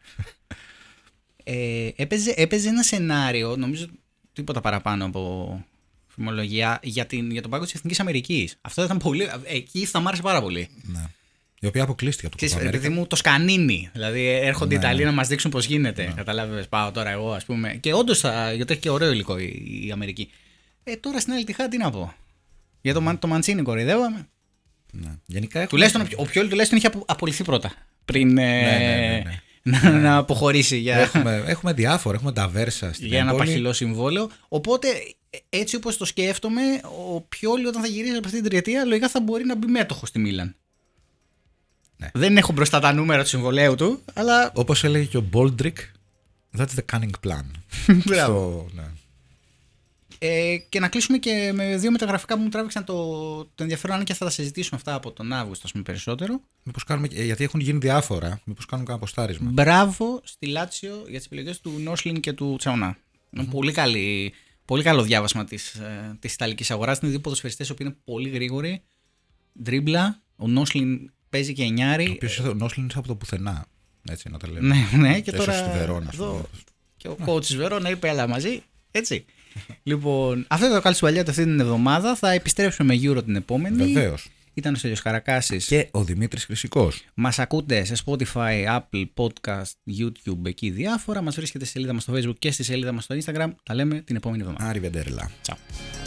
Ε, έπαιζε, έπαιζε ένα σενάριο, νομίζω τίποτα παραπάνω από φημολογία, για, την, για τον πάγκο της Εθνικής Αμερικής. Αυτό ήταν πολύ. Εκεί θα μ' άρεσε πάρα πολύ. Ναι. Η οποία αποκλείστηκε από το Ξέρεις, επειδή μου το σκανίνει. Δηλαδή έρχονται Ναι, οι Ιταλοί ναι. να μας δείξουν πώς γίνεται. Ναι. Καταλάβες, πάω τώρα εγώ, ας πούμε. Και όντως, θα, γιατί έχει και ωραίο υλικό η, η Αμερική. Ε, τώρα στην Al Ittihad τι να πω. Για το, το Μαντσίνι κοροϊδεύαμε. Ναι. Γενικά έχουμε... Τουλάχιστον, ο Πιόλ τουλάχιστον είχε απο, απολυθεί πρώτα. Πριν ε, Ναι, ναι, ναι, ναι. Να, να αποχωρήσει για, έχουμε, έχουμε διάφορα, έχουμε τα βέρσα στην για ένα Νάπολη. παχυλό συμβόλαιο. Οπότε, έτσι όπως το σκέφτομαι, ο Πιόλ όταν θα γυρίσει από αυτή την τριετία, λογικά θα μπορεί να μπει μέτοχο στη Μίλαν. Ναι. Δεν έχω μπροστά τα νούμερα του συμβολέου του, αλλά. Όπως έλεγε και ο Μπόλτρικ, that's the cunning plan. Στο, ναι. Ε, και να κλείσουμε και με δύο μεταγραφικά που μου τράβηξαν το, το ενδιαφέρον, αν και θα τα συζητήσουμε αυτά από τον Αύγουστο, ας πούμε, περισσότερο. Μήπως κάνουμε, γιατί έχουν γίνει διάφορα, μήπως κάνουμε κανένα αποστάρισμα. Μπράβο στη Λάτσιο για τις επιλογές του Νόσλιν και του Τσαουνά. Mm-hmm. Είναι πολύ, καλή, πολύ καλό διάβασμα της, ε, της Ιταλικής αγοράς. Είναι δύο ποδοσφαιριστές που είναι πολύ γρήγοροι. Ντρίμπλα. Ο Νόσλιν παίζει και εννιάρι. Ο οποίος ο Νόσλιν είναι από το πουθενά. Έτσι να τα λέμε. Ναι, ναι, και, και τώρα. Στη Βερόνα, εδώ, και ο coach της Βερόνα είπε έλα μαζί. Έτσι. Λοιπόν, αυτό ήταν το Κάλτσο Παλιάτα αυτή την εβδομάδα. Θα επιστρέψουμε με Euro την επόμενη. Βεβαίως. Ήταν ο Στέλιος Καρακάσης. Και ο Δημήτρης Χρυσικός. Μας ακούτε σε Spotify, Apple Podcast, YouTube, εκεί διάφορα. Μας βρίσκεται στη σελίδα μας στο Facebook και στη σελίδα μας στο Instagram. Τα λέμε την επόμενη εβδομάδα. Άρη Βεντέρλα. Ciao.